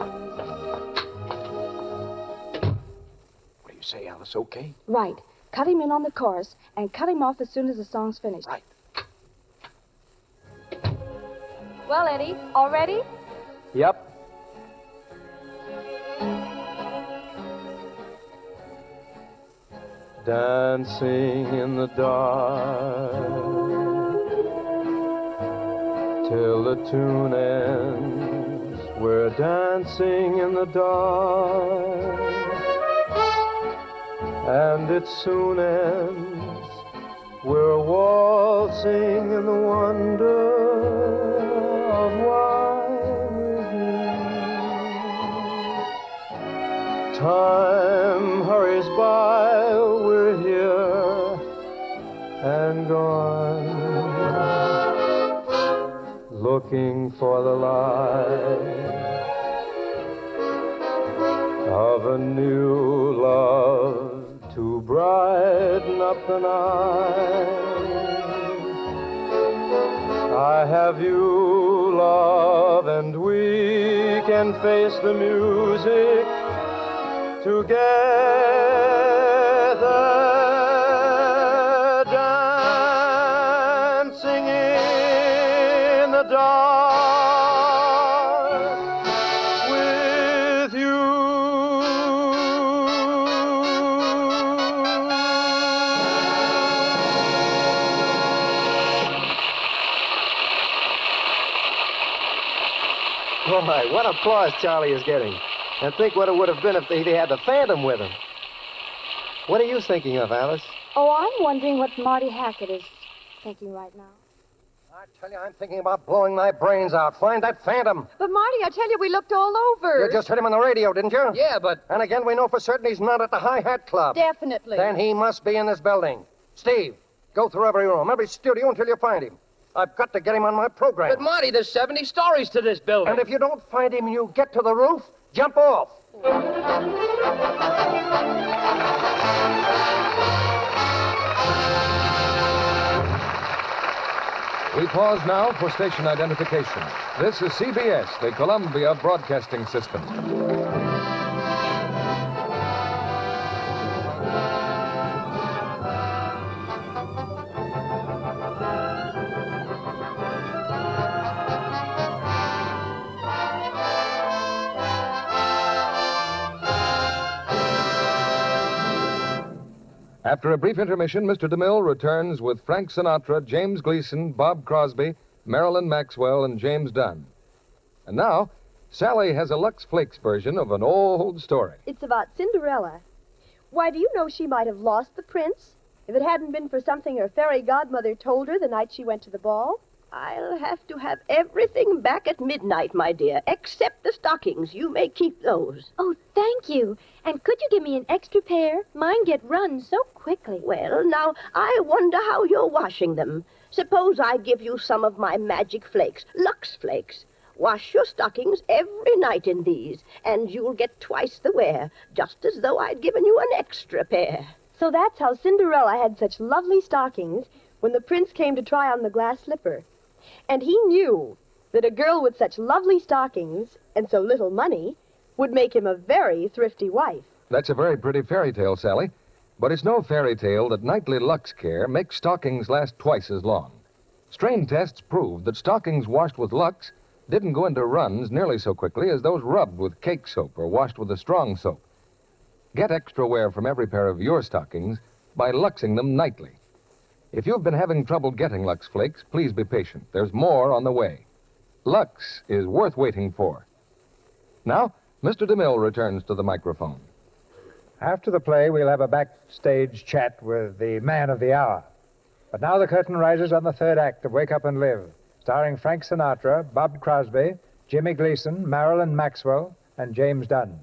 What do you say, Alice? Okay? Right. Cut him in on the chorus and cut him off as soon as the song's finished. Right. Well, Eddie, all ready? Yep. Dancing in the dark till the tune ends. We're dancing in the dark, and it soon ends. We're waltzing in the wonder of why we're here. Time hurries by, we're here and gone, looking for the light of a new love to brighten up the night. I have you, love, and we can face the music together, dancing in the dark with you. Boy, what applause Charlie is getting. And think what it would have been if he had the Phantom with him. What are you thinking of, Alice? Oh, I'm wondering what Marty Hackett is thinking right now. I tell you, I'm thinking about blowing my brains out. Find that Phantom. But, Marty, I tell you, we looked all over. You just heard him on the radio, didn't you? Yeah, but... And again, we know for certain he's not at the High Hat Club. Definitely. Then he must be in this building. Steve, go through every room, every studio until you find him. I've got to get him on my program. But, Marty, there's seventy stories to this building. And if you don't find him and you get to the roof, jump off. We pause now for station identification. This is C B S, the Columbia Broadcasting System. After a brief intermission, Mister DeMille returns with Frank Sinatra, James Gleason, Bob Crosby, Marilyn Maxwell, and James Dunn. And now, Sally has a Lux Flakes version of an old story. It's about Cinderella. Why, do you know she might have lost the prince if it hadn't been for something her fairy godmother told her the night she went to the ball? I'll have to have everything back at midnight, my dear, except the stockings. You may keep those. Oh, thank you. And could you give me an extra pair? Mine get run so quickly. Well, now, I wonder how you're washing them. Suppose I give you some of my magic flakes, Lux Flakes. Wash your stockings every night in these, and you'll get twice the wear, just as though I'd given you an extra pair. So that's how Cinderella had such lovely stockings when the prince came to try on the glass slipper. And he knew that a girl with such lovely stockings and so little money would make him a very thrifty wife. That's a very pretty fairy tale, Sally. But it's no fairy tale that nightly Lux Care makes stockings last twice as long. Strain tests proved that stockings washed with Lux didn't go into runs nearly so quickly as those rubbed with cake soap or washed with a strong soap. Get extra wear from every pair of your stockings by Luxing them nightly. If you've been having trouble getting Lux Flakes, please be patient. There's more on the way. Lux is worth waiting for. Now, Mister DeMille returns to the microphone. After the play, we'll have a backstage chat with the man of the hour. But now the curtain rises on the third act of Wake Up and Live, starring Frank Sinatra, Bob Crosby, Jimmy Gleason, Marilyn Maxwell, and James Dunn.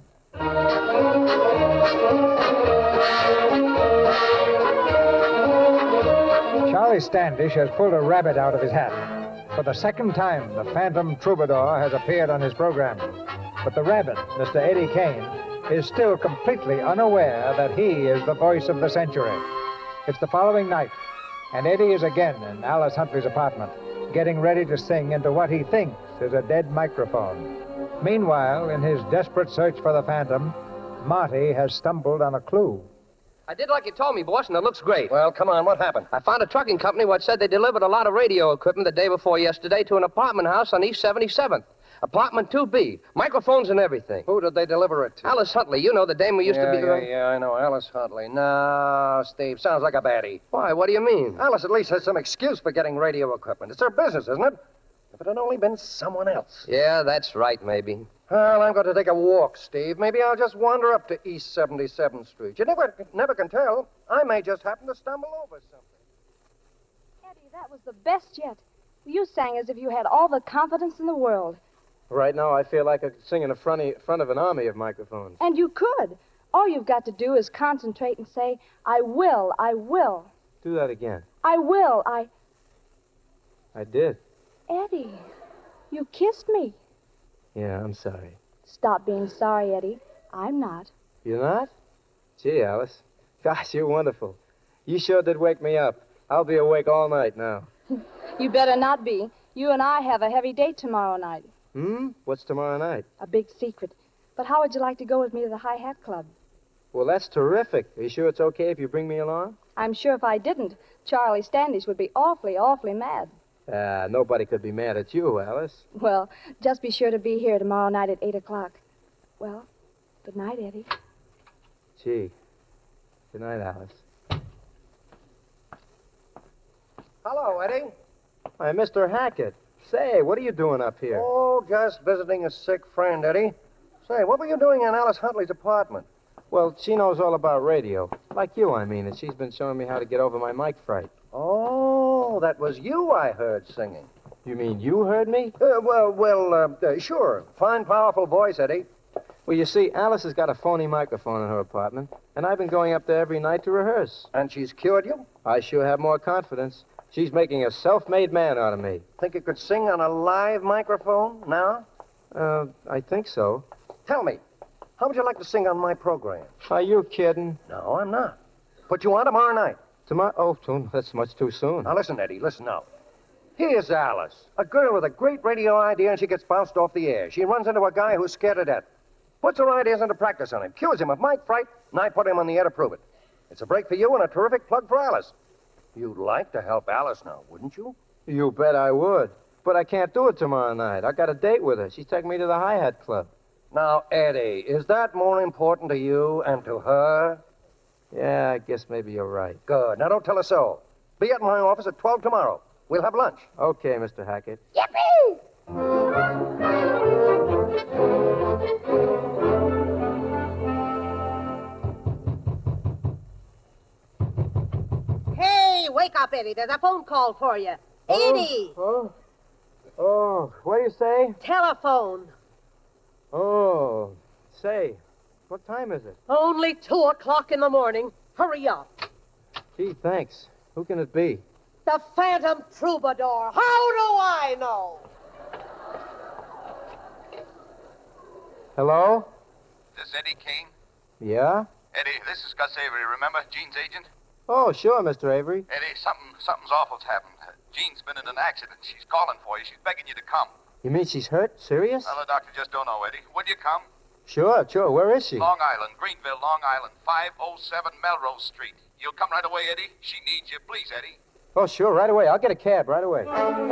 Charlie Standish has pulled a rabbit out of his hat. For the second time, the Phantom Troubadour has appeared on his program. But the rabbit, Mister Eddie Kane, is still completely unaware that he is the voice of the century. It's the following night, and Eddie is again in Alice Huntley's apartment, getting ready to sing into what he thinks is a dead microphone. Meanwhile, in his desperate search for the Phantom, Marty has stumbled on a clue. I did like you told me, boss, and it looks great. Well, come on, what happened? I found a trucking company what said they delivered a lot of radio equipment the day before yesterday to an apartment house on East seventy-seventh. Apartment two B. Microphones and everything. Who did they deliver it to? Alice Huntley. You know, the dame who used yeah, to be... Yeah, yeah, I know. Alice Huntley. No, Steve, sounds like a baddie. Why? What do you mean? Alice at least has some excuse for getting radio equipment. It's her business, isn't it? If it had only been someone else. Yeah, that's right, maybe. Well, I'm going to take a walk, Steve. Maybe I'll just wander up to East seventy-seventh Street. You never, never can tell. I may just happen to stumble over something. Eddie, that was the best yet. You sang as if you had all the confidence in the world. Right now, I feel like I could sing in the front of, front of an army of microphones. And you could. All you've got to do is concentrate and say, I will, I will. Do that again. I will, I... I did. Eddie, you kissed me. Yeah, I'm sorry. Stop being sorry, Eddie. I'm not. You're not? Gee, Alice. Gosh, you're wonderful. You sure did wake me up. I'll be awake all night now. You better not be. You and I have a heavy date tomorrow night. Hmm? What's tomorrow night? A big secret. But how would you like to go with me to the High Hat Club? Well, that's terrific. Are you sure it's okay if you bring me along? I'm sure if I didn't, Charlie Standish would be awfully, awfully mad. Ah, uh, nobody could be mad at you, Alice. Well, just be sure to be here tomorrow night at eight o'clock. Well, good night, Eddie. Gee. Good night, Alice. Hello, Eddie. Hi, Mister Hackett. Say, what are you doing up here? Oh, just visiting a sick friend, Eddie. Say, what were you doing in Alice Huntley's apartment? Well, she knows all about radio. Like you, I mean, and she's been showing me how to get over my mic fright. Oh, that was you I heard singing. You mean you heard me? Uh, well, well, uh, uh, sure. Fine, powerful voice, Eddie. Well, you see, Alice has got a phony microphone in her apartment, and I've been going up there every night to rehearse. And she's cured you? I sure have more confidence. She's making a self-made man out of me. Think you could sing on a live microphone now? Uh, I think so. Tell me, how would you like to sing on my program? Are you kidding? No, I'm not. Put you on tomorrow night. Tomorrow? Oh, too, that's much too soon. Now, listen, Eddie, listen now. Here's Alice, a girl with a great radio idea, and she gets bounced off the air. She runs into a guy who's scared to death. Puts her ideas into practice on him, cures him of mic fright, and I put him on the air to prove it. It's a break for you and a terrific plug for Alice. You'd like to help Alice now, wouldn't you? You bet I would. But I can't do it tomorrow night. I got a date with her. She's taking me to the High Hat Club. Now, Eddie, is that more important to you and to her? Yeah, I guess maybe you're right. Good. Now, don't tell her so. Be at my office at twelve tomorrow. We'll have lunch. Okay, Mister Hackett. Yippee! Hey, wake up, Eddie. There's a phone call for you. Edie! Oh, oh, what do you say? Telephone. Oh, say, what time is it? Only two o'clock in the morning. Hurry up. Gee, thanks. Who can it be? The Phantom Troubadour. How do I know? Hello? This Eddie Kane? Yeah? Eddie, this is Gus Avery, remember? Jean's agent? Oh, sure, Mister Avery. Eddie, something, something's awful's happened. Uh, Jean's been in an accident. She's calling for you. She's begging you to come. You mean she's hurt? Serious? Well, the doctor just don't know, Eddie. Would you come? Sure, sure. Where is she? Long Island, Greenville, Long Island, five oh seven Melrose Street. You'll come right away, Eddie? She needs you. Please, Eddie. Oh, sure, right away. I'll get a cab right away.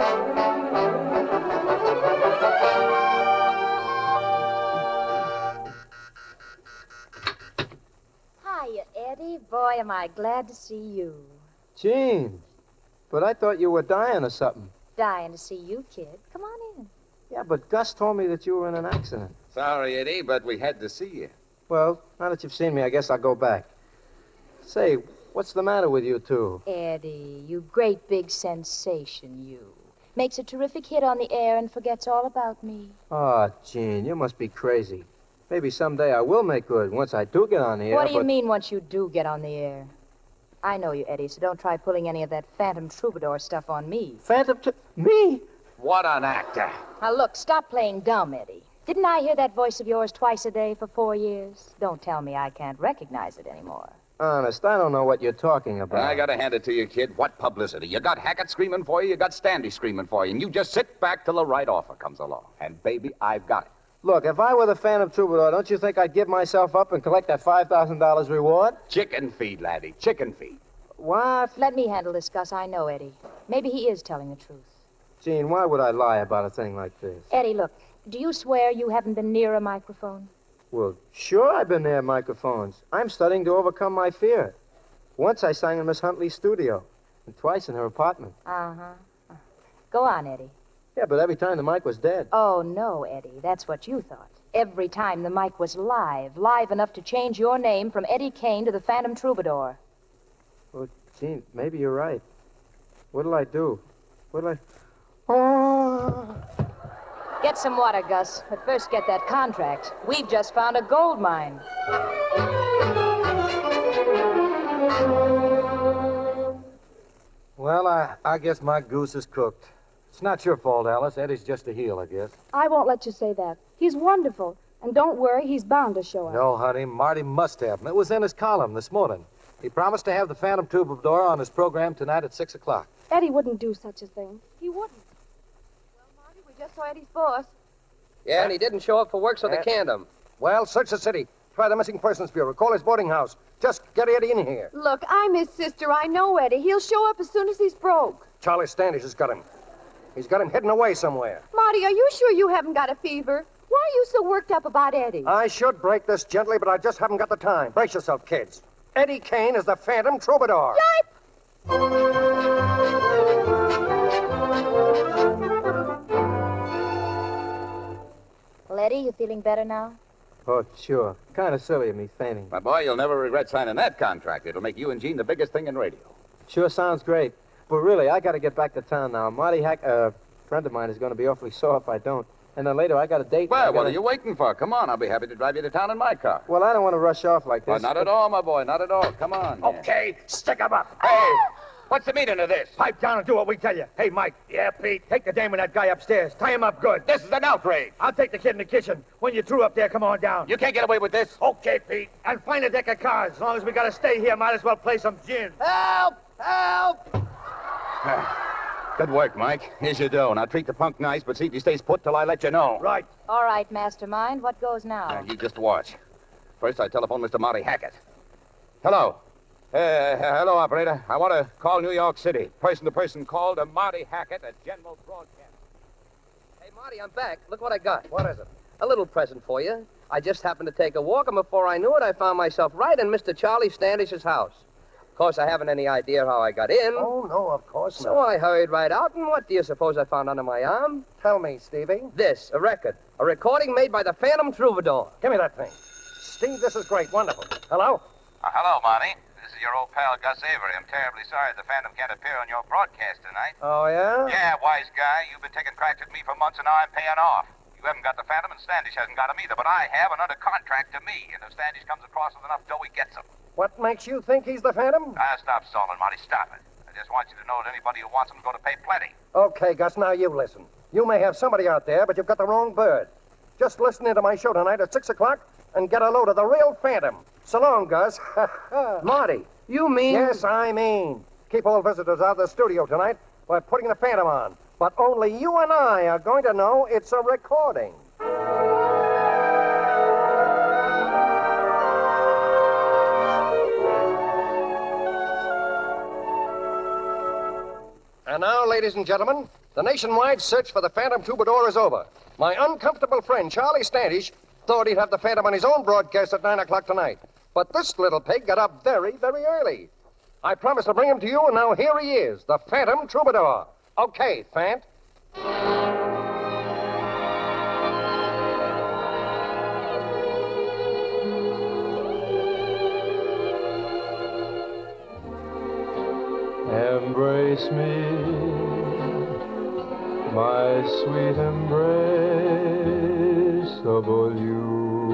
Hiya, Eddie. Boy, am I glad to see you. Jean, but I thought you were dying or something. Dying to see you, kid. Come on in. Yeah, but Gus told me that you were in an accident. Sorry, Eddie, but we had to see you. Well, now that you've seen me, I guess I'll go back. Say, what's the matter with you two? Eddie, you great big sensation, you. Makes a terrific hit on the air and forgets all about me. Oh, Jean, you must be crazy. Maybe someday I will make good once I do get on the air. What do you but... mean once you do get on the air? I know you, Eddie, so don't try pulling any of that Phantom Troubadour stuff on me. Phantom Tr- Me? What an actor. Now, look, stop playing dumb, Eddie. Didn't I hear that voice of yours twice a day for four years? Don't tell me I can't recognize it anymore. Honest, I don't know what you're talking about. I gotta hand it to you, kid. What publicity. You got Hackett screaming for you, you got Standish screaming for you, and you just sit back till the right offer comes along. And, baby, I've got it. Look, if I were the Phantom Troubadour, don't you think I'd give myself up and collect that five thousand dollars reward? Chicken feed, laddie. Chicken feed. What? Let me handle this, Gus. I know Eddie. Maybe he is telling the truth. Jean, why would I lie about a thing like this? Eddie, look, do you swear you haven't been near a microphone? Well, sure I've been near microphones. I'm studying to overcome my fear. Once I sang in Miss Huntley's studio, and twice in her apartment. Uh-huh. Go on, Eddie. Yeah, but every time the mic was dead. Oh, no, Eddie. That's what you thought. Every time the mic was live, live enough to change your name from Eddie Kane to the Phantom Troubadour. Well, Jean, maybe you're right. What'll I do? What'll I... Oh! Get some water, Gus, but first get that contract. We've just found a gold mine. Well, I, I guess my goose is cooked. It's not your fault, Alice. Eddie's just a heel, I guess. I won't let you say that. He's wonderful. And don't worry, he's bound to show up. No, honey, Marty must have him. It was in his column this morning. He promised to have the Phantom Troubadour on his program tonight at six o'clock. Eddie wouldn't do such a thing. He wouldn't. Well, Marty, we just saw Eddie's boss. Yeah, and he didn't show up for work, so they canned him. Well, search the city. Try the Missing Persons Bureau. Call his boarding house. Just get Eddie in here. Look, I'm his sister. I know Eddie. He'll show up as soon as he's broke. Charlie Standish has got him. He's got him hidden away somewhere. Marty, are you sure you haven't got a fever? Why are you so worked up about Eddie? I should break this gently, but I just haven't got the time. Brace yourself, kids. Eddie Kane is the Phantom Troubadour. Yipe! Well, Eddie, you feeling better now? Oh, sure. Kind of silly of me fainting. My boy, you'll never regret signing that contract. It'll make you and Jean the biggest thing in radio. Sure sounds great. But really, I got to get back to town now. Marty Hack, a uh, friend of mine, is going to be awfully sore if I don't. And then later, I got a date. Well, gotta... what are you waiting for? Come on, I'll be happy to drive you to town in my car. Well, I don't want to rush off like this. Well, not at all, my boy, not at all. Come on. Okay, stick 'em up. Hey, what's the meaning of this? Pipe down and do what we tell you. Hey, Mike. Yeah, Pete. Take the dame and that guy upstairs. Tie him up good. This is an outrage. I'll take the kid in the kitchen. When you're through up there, come on down. You can't get away with this. Okay, Pete. And find a deck of cards. As long as we gotta stay here, might as well play some gin. Help! Help! Good work, Mike. Here's your dough. Now treat the punk nice, but see if he stays put till I let you know. Right. All right, Mastermind. What goes now? Now, you just watch. First, I telephone Mister Marty Hackett. Hello. Uh, hello, operator. I want to call New York City. Person-to-person call to Marty Hackett at General Broadcast. Hey, Marty, I'm back. Look what I got. What is it? A little present for you. I just happened to take a walk, and before I knew it, I found myself right in Mister Charlie Standish's house. Of course, I haven't any idea how I got in. Oh, no, of course not. So I hurried right out, and what do you suppose I found under my arm? Tell me, Stevie. This, a record. A recording made by the Phantom Troubadour. Give me that thing. Steve, this is great. Wonderful. Hello? Uh, hello, Marty. this is your old pal, Gus Avery. I'm terribly sorry the Phantom can't appear on your broadcast tonight. Oh, yeah? Yeah, wise guy. You've been taking cracks at me for months, and now I'm paying off. You haven't got the Phantom, and Standish hasn't got him either, but I have, and under contract to me. And if Standish comes across with enough dough, he gets him. What makes you think he's the Phantom? Ah, stop stalling, Marty. Stop it. I just want you to know that anybody who wants him is going to pay plenty. Okay, Gus, now you listen. You may have somebody out there, but you've got the wrong bird. Just listen into my show tonight at six o'clock and get a load of the real Phantom. So long, Gus. Marty, you mean... Yes, I mean. Keep all visitors out of the studio tonight by putting the Phantom on. But only you and I are going to know it's a recording. And now, ladies and gentlemen, the nationwide search for the Phantom Troubadour is over. My uncomfortable friend, Charlie Standish, thought he'd have the Phantom on his own broadcast at nine o'clock tonight. But this little pig got up very, very early. I promised to bring him to you, and now here he is, the Phantom Troubadour. Okay, Fant. Embrace me, my sweet embraceable you.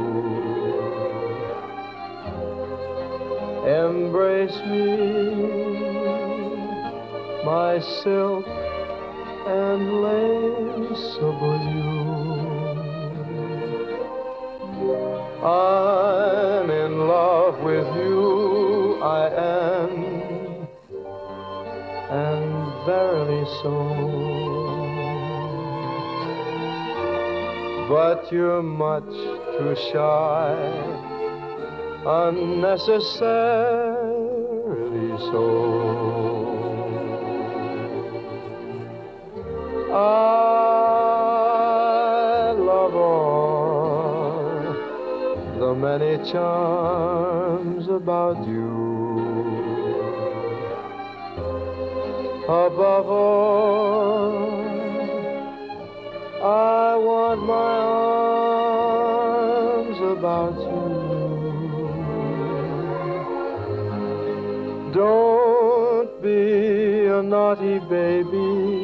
Embrace me, my silk and laceable you. I'm in love with you, I am, and verily so. But you're much too shy, unnecessarily so. I love all the many charms about you. Above all, I want my arms about you. Don't be a naughty baby.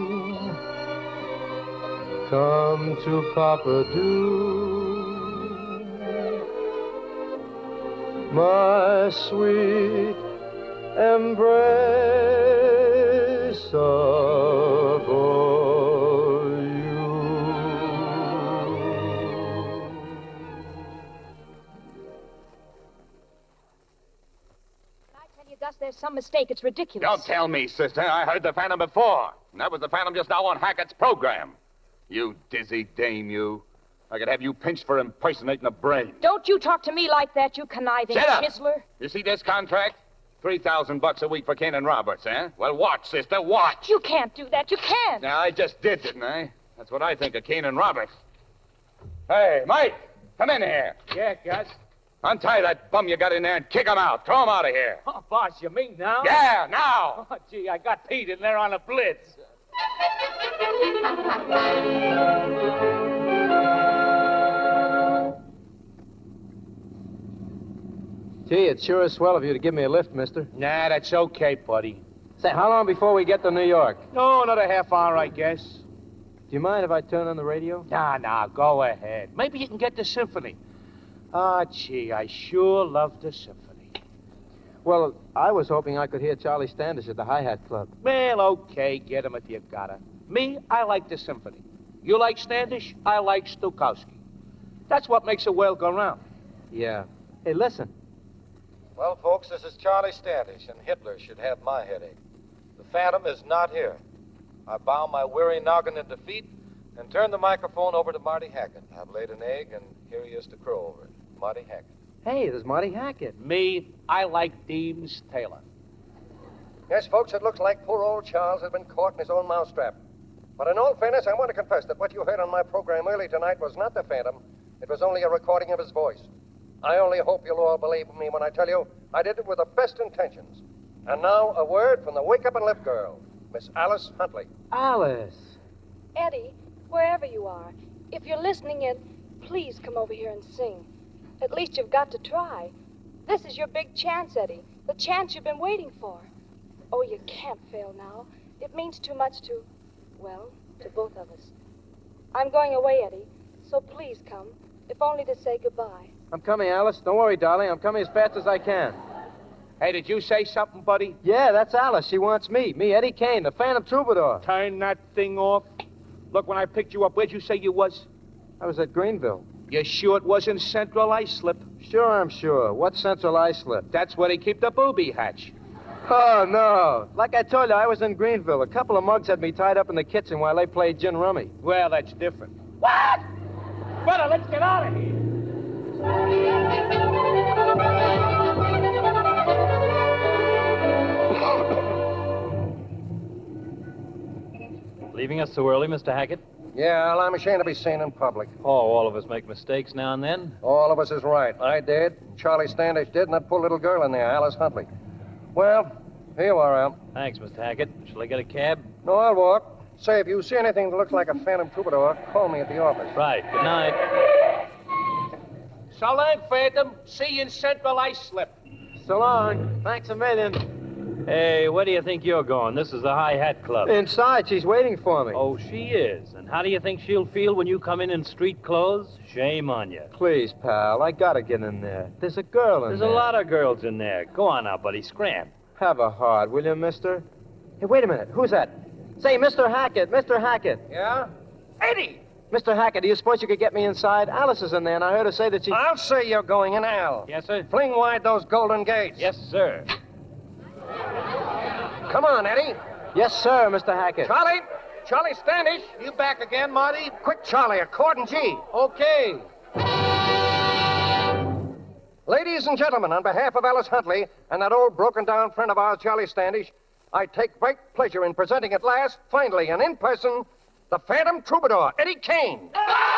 Come to Papa do. My sweet embraceable you. I tell you, Gus, there's some mistake. It's ridiculous. Don't tell me, sister. I heard the Phantom before. And that was the Phantom just now on Hackett's program. You dizzy dame, you. I could have you pinched for impersonating a brain. Don't you talk to me like that, you conniving Shut up. chiseler. You see this contract? Three thousand bucks a week for Kane and Roberts, eh? Well, watch, sister, watch. You can't do that. You can't. Now, I just did, didn't I? That's what I think of Kane and Roberts. Hey, Mike, come in here. Yeah, Gus. Untie that bum you got in there and kick him out. Throw him out of here. Oh, boss, you mean now? Yeah, now. Oh, gee, I got Pete in there on a blitz. Gee, it sure is swell of you to give me a lift, mister. Nah, that's okay, buddy. Say, how long before we get to New York? Oh, another half hour, I guess. Do you mind if I turn on the radio? Nah, nah, go ahead. Maybe you can get the symphony. Ah, gee, I sure love the symphony. Well, I was hoping I could hear Charlie Standish at the Hi-Hat Club. Well, okay, get him if you gotta. Me, I like the symphony. You like Standish, I like Stukowski. That's what makes a whale go round. Yeah. Hey, listen. Well, folks, this is Charlie Standish, and Hitler should have my headache. The Phantom is not here. I bow my weary noggin in defeat and turn the microphone over to Marty Hackett. I've laid an egg, and here he is to crow over it. Marty Hackett. Hey, there's Marty Hackett. Me, I like Deems Taylor. Yes, folks, it looks like poor old Charles has been caught in his own mousetrap. But in all fairness, I want to confess that what you heard on my program early tonight was not the Phantom. It was only a recording of his voice. I only hope you'll all believe me when I tell you I did it with the best intentions. And now, a word from the Wake Up and Live girl, Miss Alice Huntley. Alice. Eddie, wherever you are, if you're listening in, please come over here and sing. At least you've got to try. This is your big chance, Eddie. The chance you've been waiting for. Oh, you can't fail now. It means too much to, well, to both of us. I'm going away, Eddie, so please come, if only to say goodbye. I'm coming, Alice. Don't worry, darling. I'm coming as fast as I can. Hey, did you say something, buddy? Yeah, that's Alice. She wants me. Me, Eddie Kane, the Phantom Troubadour. Turn that thing off. Look, when I picked you up, where'd you say you was? I was at Greenville. You sure it wasn't Central Islip? Sure, I'm sure. What's Central Islip? That's where they keep the booby hatch. Oh, no. Like I told you, I was in Greenville. A couple of mugs had me tied up in the kitchen while they played gin rummy. Well, that's different. What? Brother, let's get out of here. Leaving us so early, Mister Hackett? Yeah, well, I'm ashamed to be seen in public. Oh, all of us make mistakes now and then. All of us is right. I did, Charlie Standish did, and that poor little girl in there, Alice Huntley. Well, here you are, Al. Thanks, Mister Hackett. Shall I get a cab? No, I'll walk. Say, if you see anything that looks like a Phantom Troubadour, call me at the office. Right. Good night. So long, Phantom. See you in Central Islip. So long. Thanks a million. Hey, where do you think you're going? This is the High Hat Club. Inside. She's waiting for me. Oh, she is. And how do you think she'll feel when you come in in street clothes? Shame on you. Please, pal. I gotta get in there. There's a girl in There's there. a lot of girls in there. Go on now, buddy. Scram. Have a heart, will you, mister? Hey, wait a minute. Who's that? Say, Mister Hackett. Mister Hackett. Yeah? Eddie! Mister Hackett, do you suppose you could get me inside? Alice is in there, and I heard her say that she... I'll say you're going in, Al. Yes, sir? Fling wide those golden gates. Yes, sir. Come on, Eddie. Yes, sir, Mister Hackett. Charlie. Charlie Standish. You back again, Marty? Quick, Charlie, a chord and G. Okay. Ladies and gentlemen, on behalf of Alice Huntley and that old broken-down friend of ours, Charlie Standish, I take great pleasure in presenting at last, finally, and in person, the Phantom Troubadour, Eddie Kane.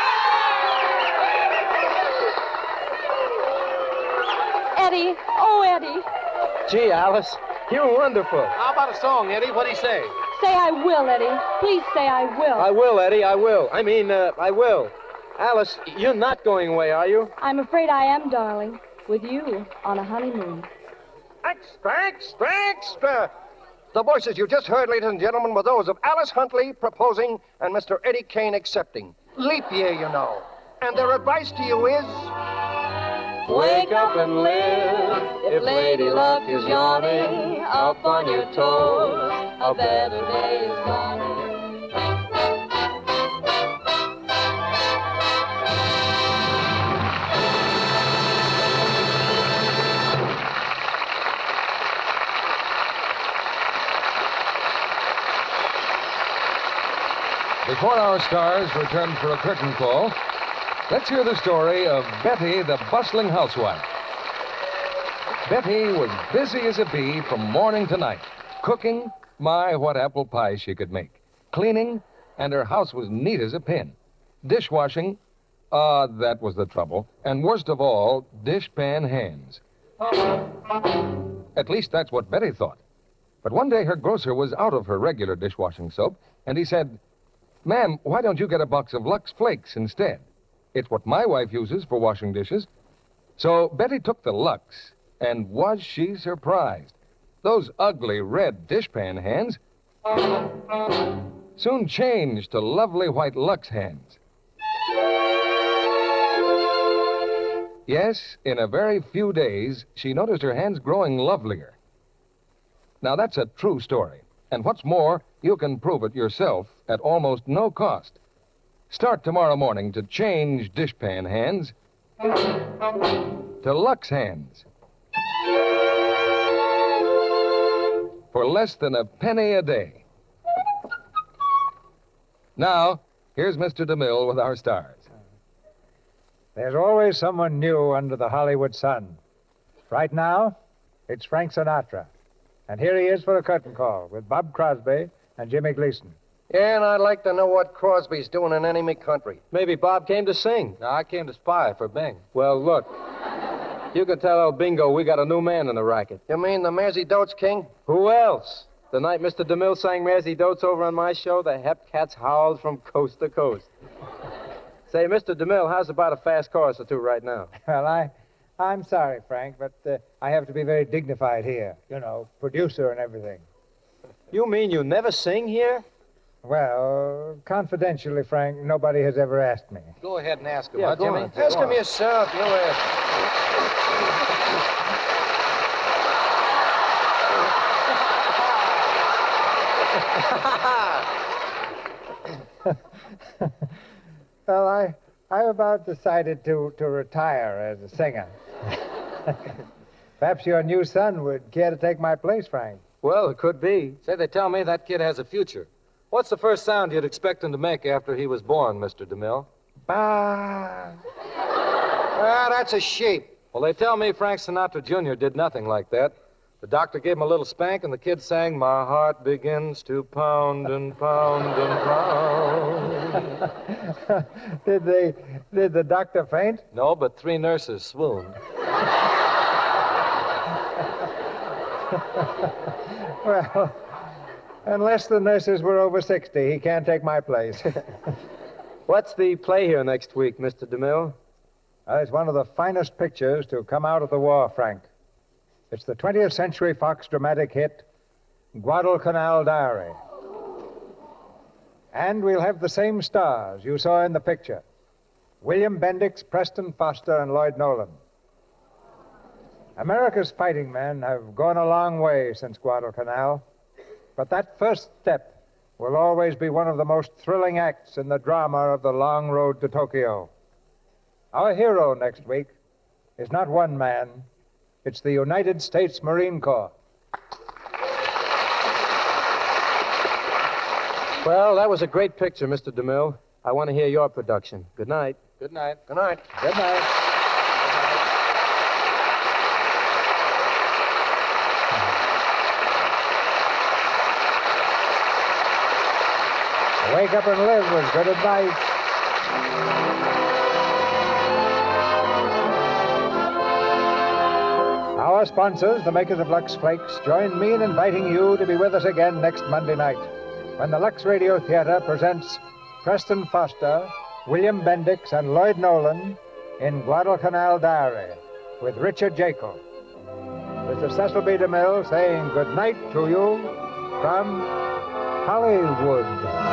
Eddie, oh, Eddie. Gee, Alice, you're wonderful. How about a song, Eddie? What'd he say? Say I will, Eddie. Please say I will. I will, Eddie, I will. I mean, uh, I will. Alice, you're not going away, are you? I'm afraid I am, darling. With you on a honeymoon. Extra, extra, extra. The voices you just heard, ladies and gentlemen, were those of Alice Huntley proposing and Mister Eddie Kane accepting. Leap year, you know. And their advice to you is... Wake up and live. If lady luck is yawning, up on your toes, a better day is dawning. Before our stars return for a curtain call, let's hear the story of Betty, the bustling housewife. Betty was busy as a bee from morning to night, cooking, my, what apple pie she could make, cleaning, and her house was neat as a pin, dishwashing, ah, uh, that was the trouble, and worst of all, dishpan hands. At least that's what Betty thought. But one day her grocer was out of her regular dishwashing soap, and he said, "Ma'am, why don't you get a box of Lux Flakes instead? It's what my wife uses for washing dishes." So Betty took the Lux, and was she surprised? Those ugly red dishpan hands soon changed to lovely white Lux hands. Yes, in a very few days, she noticed her hands growing lovelier. Now, that's a true story. And what's more, you can prove it yourself at almost no cost. Start tomorrow morning to change dishpan hands to Lux hands. For less than a penny a day. Now, here's Mister DeMille with our stars. There's always someone new under the Hollywood sun. Right now, it's Frank Sinatra. And here he is for a curtain call with Bob Crosby and Jimmy Gleason. Yeah, and I'd like to know what Crosby's doing in enemy country. Maybe Bob came to sing. No, I came to spy for Bing. Well, look, you can tell El Bingo we got a new man in the racket. You mean the Mersey Dotes King? Who else? The night Mister DeMille sang Mersey Dotes over on my show, the hep cats howled from coast to coast. Say, Mister DeMille, how's about a fast chorus or two right now? Well, I, I'm sorry, Frank, but uh, I have to be very dignified here. You know, producer and everything. You mean you never sing here? Well, confidentially, Frank, nobody has ever asked me. Go ahead and ask him, Yeah, huh, go Jimmy? on. Ask Go him on. yourself. You'll ask. Well, I, I've about decided to, to retire as a singer. Perhaps your new son would care to take my place, Frank. Well, it could be. Say, they tell me that kid has a future. What's the first sound you'd expect him to make after he was born, Mister DeMille? Bah. Ah, that's a sheep. Well, they tell me Frank Sinatra Junior did nothing like that. The doctor gave him a little spank, and the kid sang, "My heart begins to pound and pound and pound." Did they, did the doctor faint? No, but three nurses swooned. Well, unless the nurses were over sixty, he can't take my place. What's the play here next week, Mister DeMille? Uh, it's one of the finest pictures to come out of the war, Frank. It's the twentieth Century Fox dramatic hit, Guadalcanal Diary. And we'll have the same stars you saw in the picture. William Bendix, Preston Foster, and Lloyd Nolan. America's fighting men have gone a long way since Guadalcanal, but that first step will always be one of the most thrilling acts in the drama of the long road to Tokyo. Our hero next week is not one man, it's the United States Marine Corps. Well, that was a great picture, Mister DeMille. I want to hear your production. Good night. Good night. Good night. Good night. Wake Up and Live was good advice. Our sponsors, the makers of Lux Flakes, join me in inviting you to be with us again next Monday night when the Lux Radio Theater presents Preston Foster, William Bendix, and Lloyd Nolan in Guadalcanal Diary with Richard Jekyll. This is Cecil B. DeMille saying good night to you from Hollywood.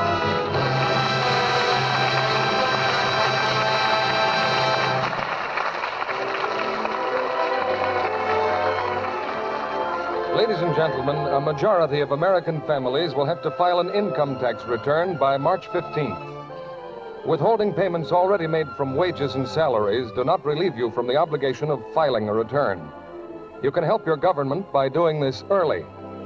Ladies and gentlemen, a majority of American families will have to file an income tax return by March fifteenth. Withholding payments already made from wages and salaries do not relieve you from the obligation of filing a return. You can help your government by doing this early.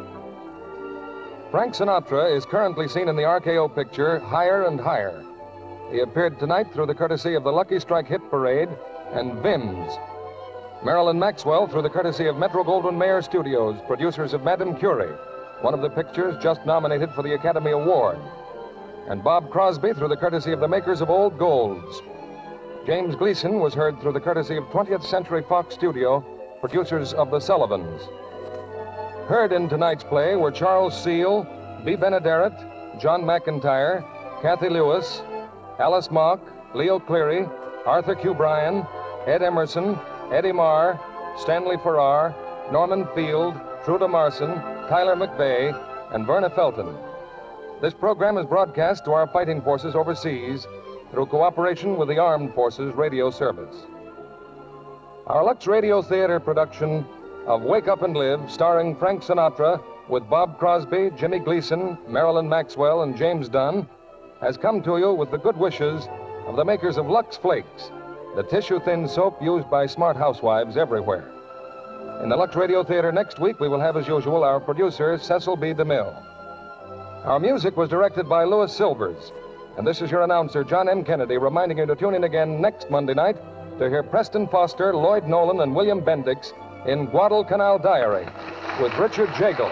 Frank Sinatra is currently seen in the R K O picture Higher and Higher. He appeared tonight through the courtesy of the Lucky Strike Hit Parade and Vims. Marilyn Maxwell through the courtesy of Metro-Goldwyn-Mayer Studios, producers of Madame Curie, one of the pictures just nominated for the Academy Award. And Bob Crosby through the courtesy of the makers of Old Golds. James Gleason was heard through the courtesy of twentieth Century Fox Studio, producers of The Sullivans. Heard in tonight's play were Charles Seal, B. Benaderet, John McIntyre, Kathy Lewis, Alice Mock, Leo Cleary, Arthur Q. Bryan, Ed Emerson, Eddie Marr, Stanley Farrar, Norman Field, Truda Marson, Tyler McVeigh, and Verna Felton. This program is broadcast to our fighting forces overseas through cooperation with the Armed Forces Radio Service. Our Lux Radio Theater production of Wake Up and Live, starring Frank Sinatra with Bob Crosby, Jimmy Gleason, Marilyn Maxwell, and James Dunn, has come to you with the good wishes of the makers of Lux Flakes, the tissue-thin soap used by smart housewives everywhere. In the Lux Radio Theater next week, we will have, as usual, our producer, Cecil B. DeMille. Our music was directed by Louis Silvers. And this is your announcer, John M. Kennedy, reminding you to tune in again next Monday night to hear Preston Foster, Lloyd Nolan, and William Bendix in Guadalcanal Diary with Richard Jekyll.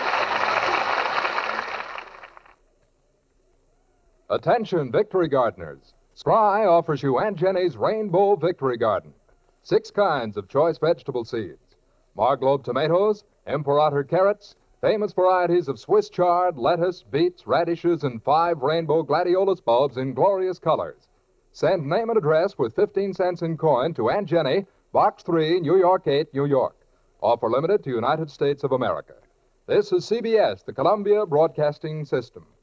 Attention, Victory Gardeners. Spry offers you Aunt Jenny's Rainbow Victory Garden. Six kinds of choice vegetable seeds. Marglobe tomatoes, Imperator carrots, famous varieties of Swiss chard, lettuce, beets, radishes, and five rainbow gladiolus bulbs in glorious colors. Send name and address with fifteen cents in coin to Aunt Jenny, Box three, New York eight, New York. Offer limited to United States of America. This is C B S, the Columbia Broadcasting System.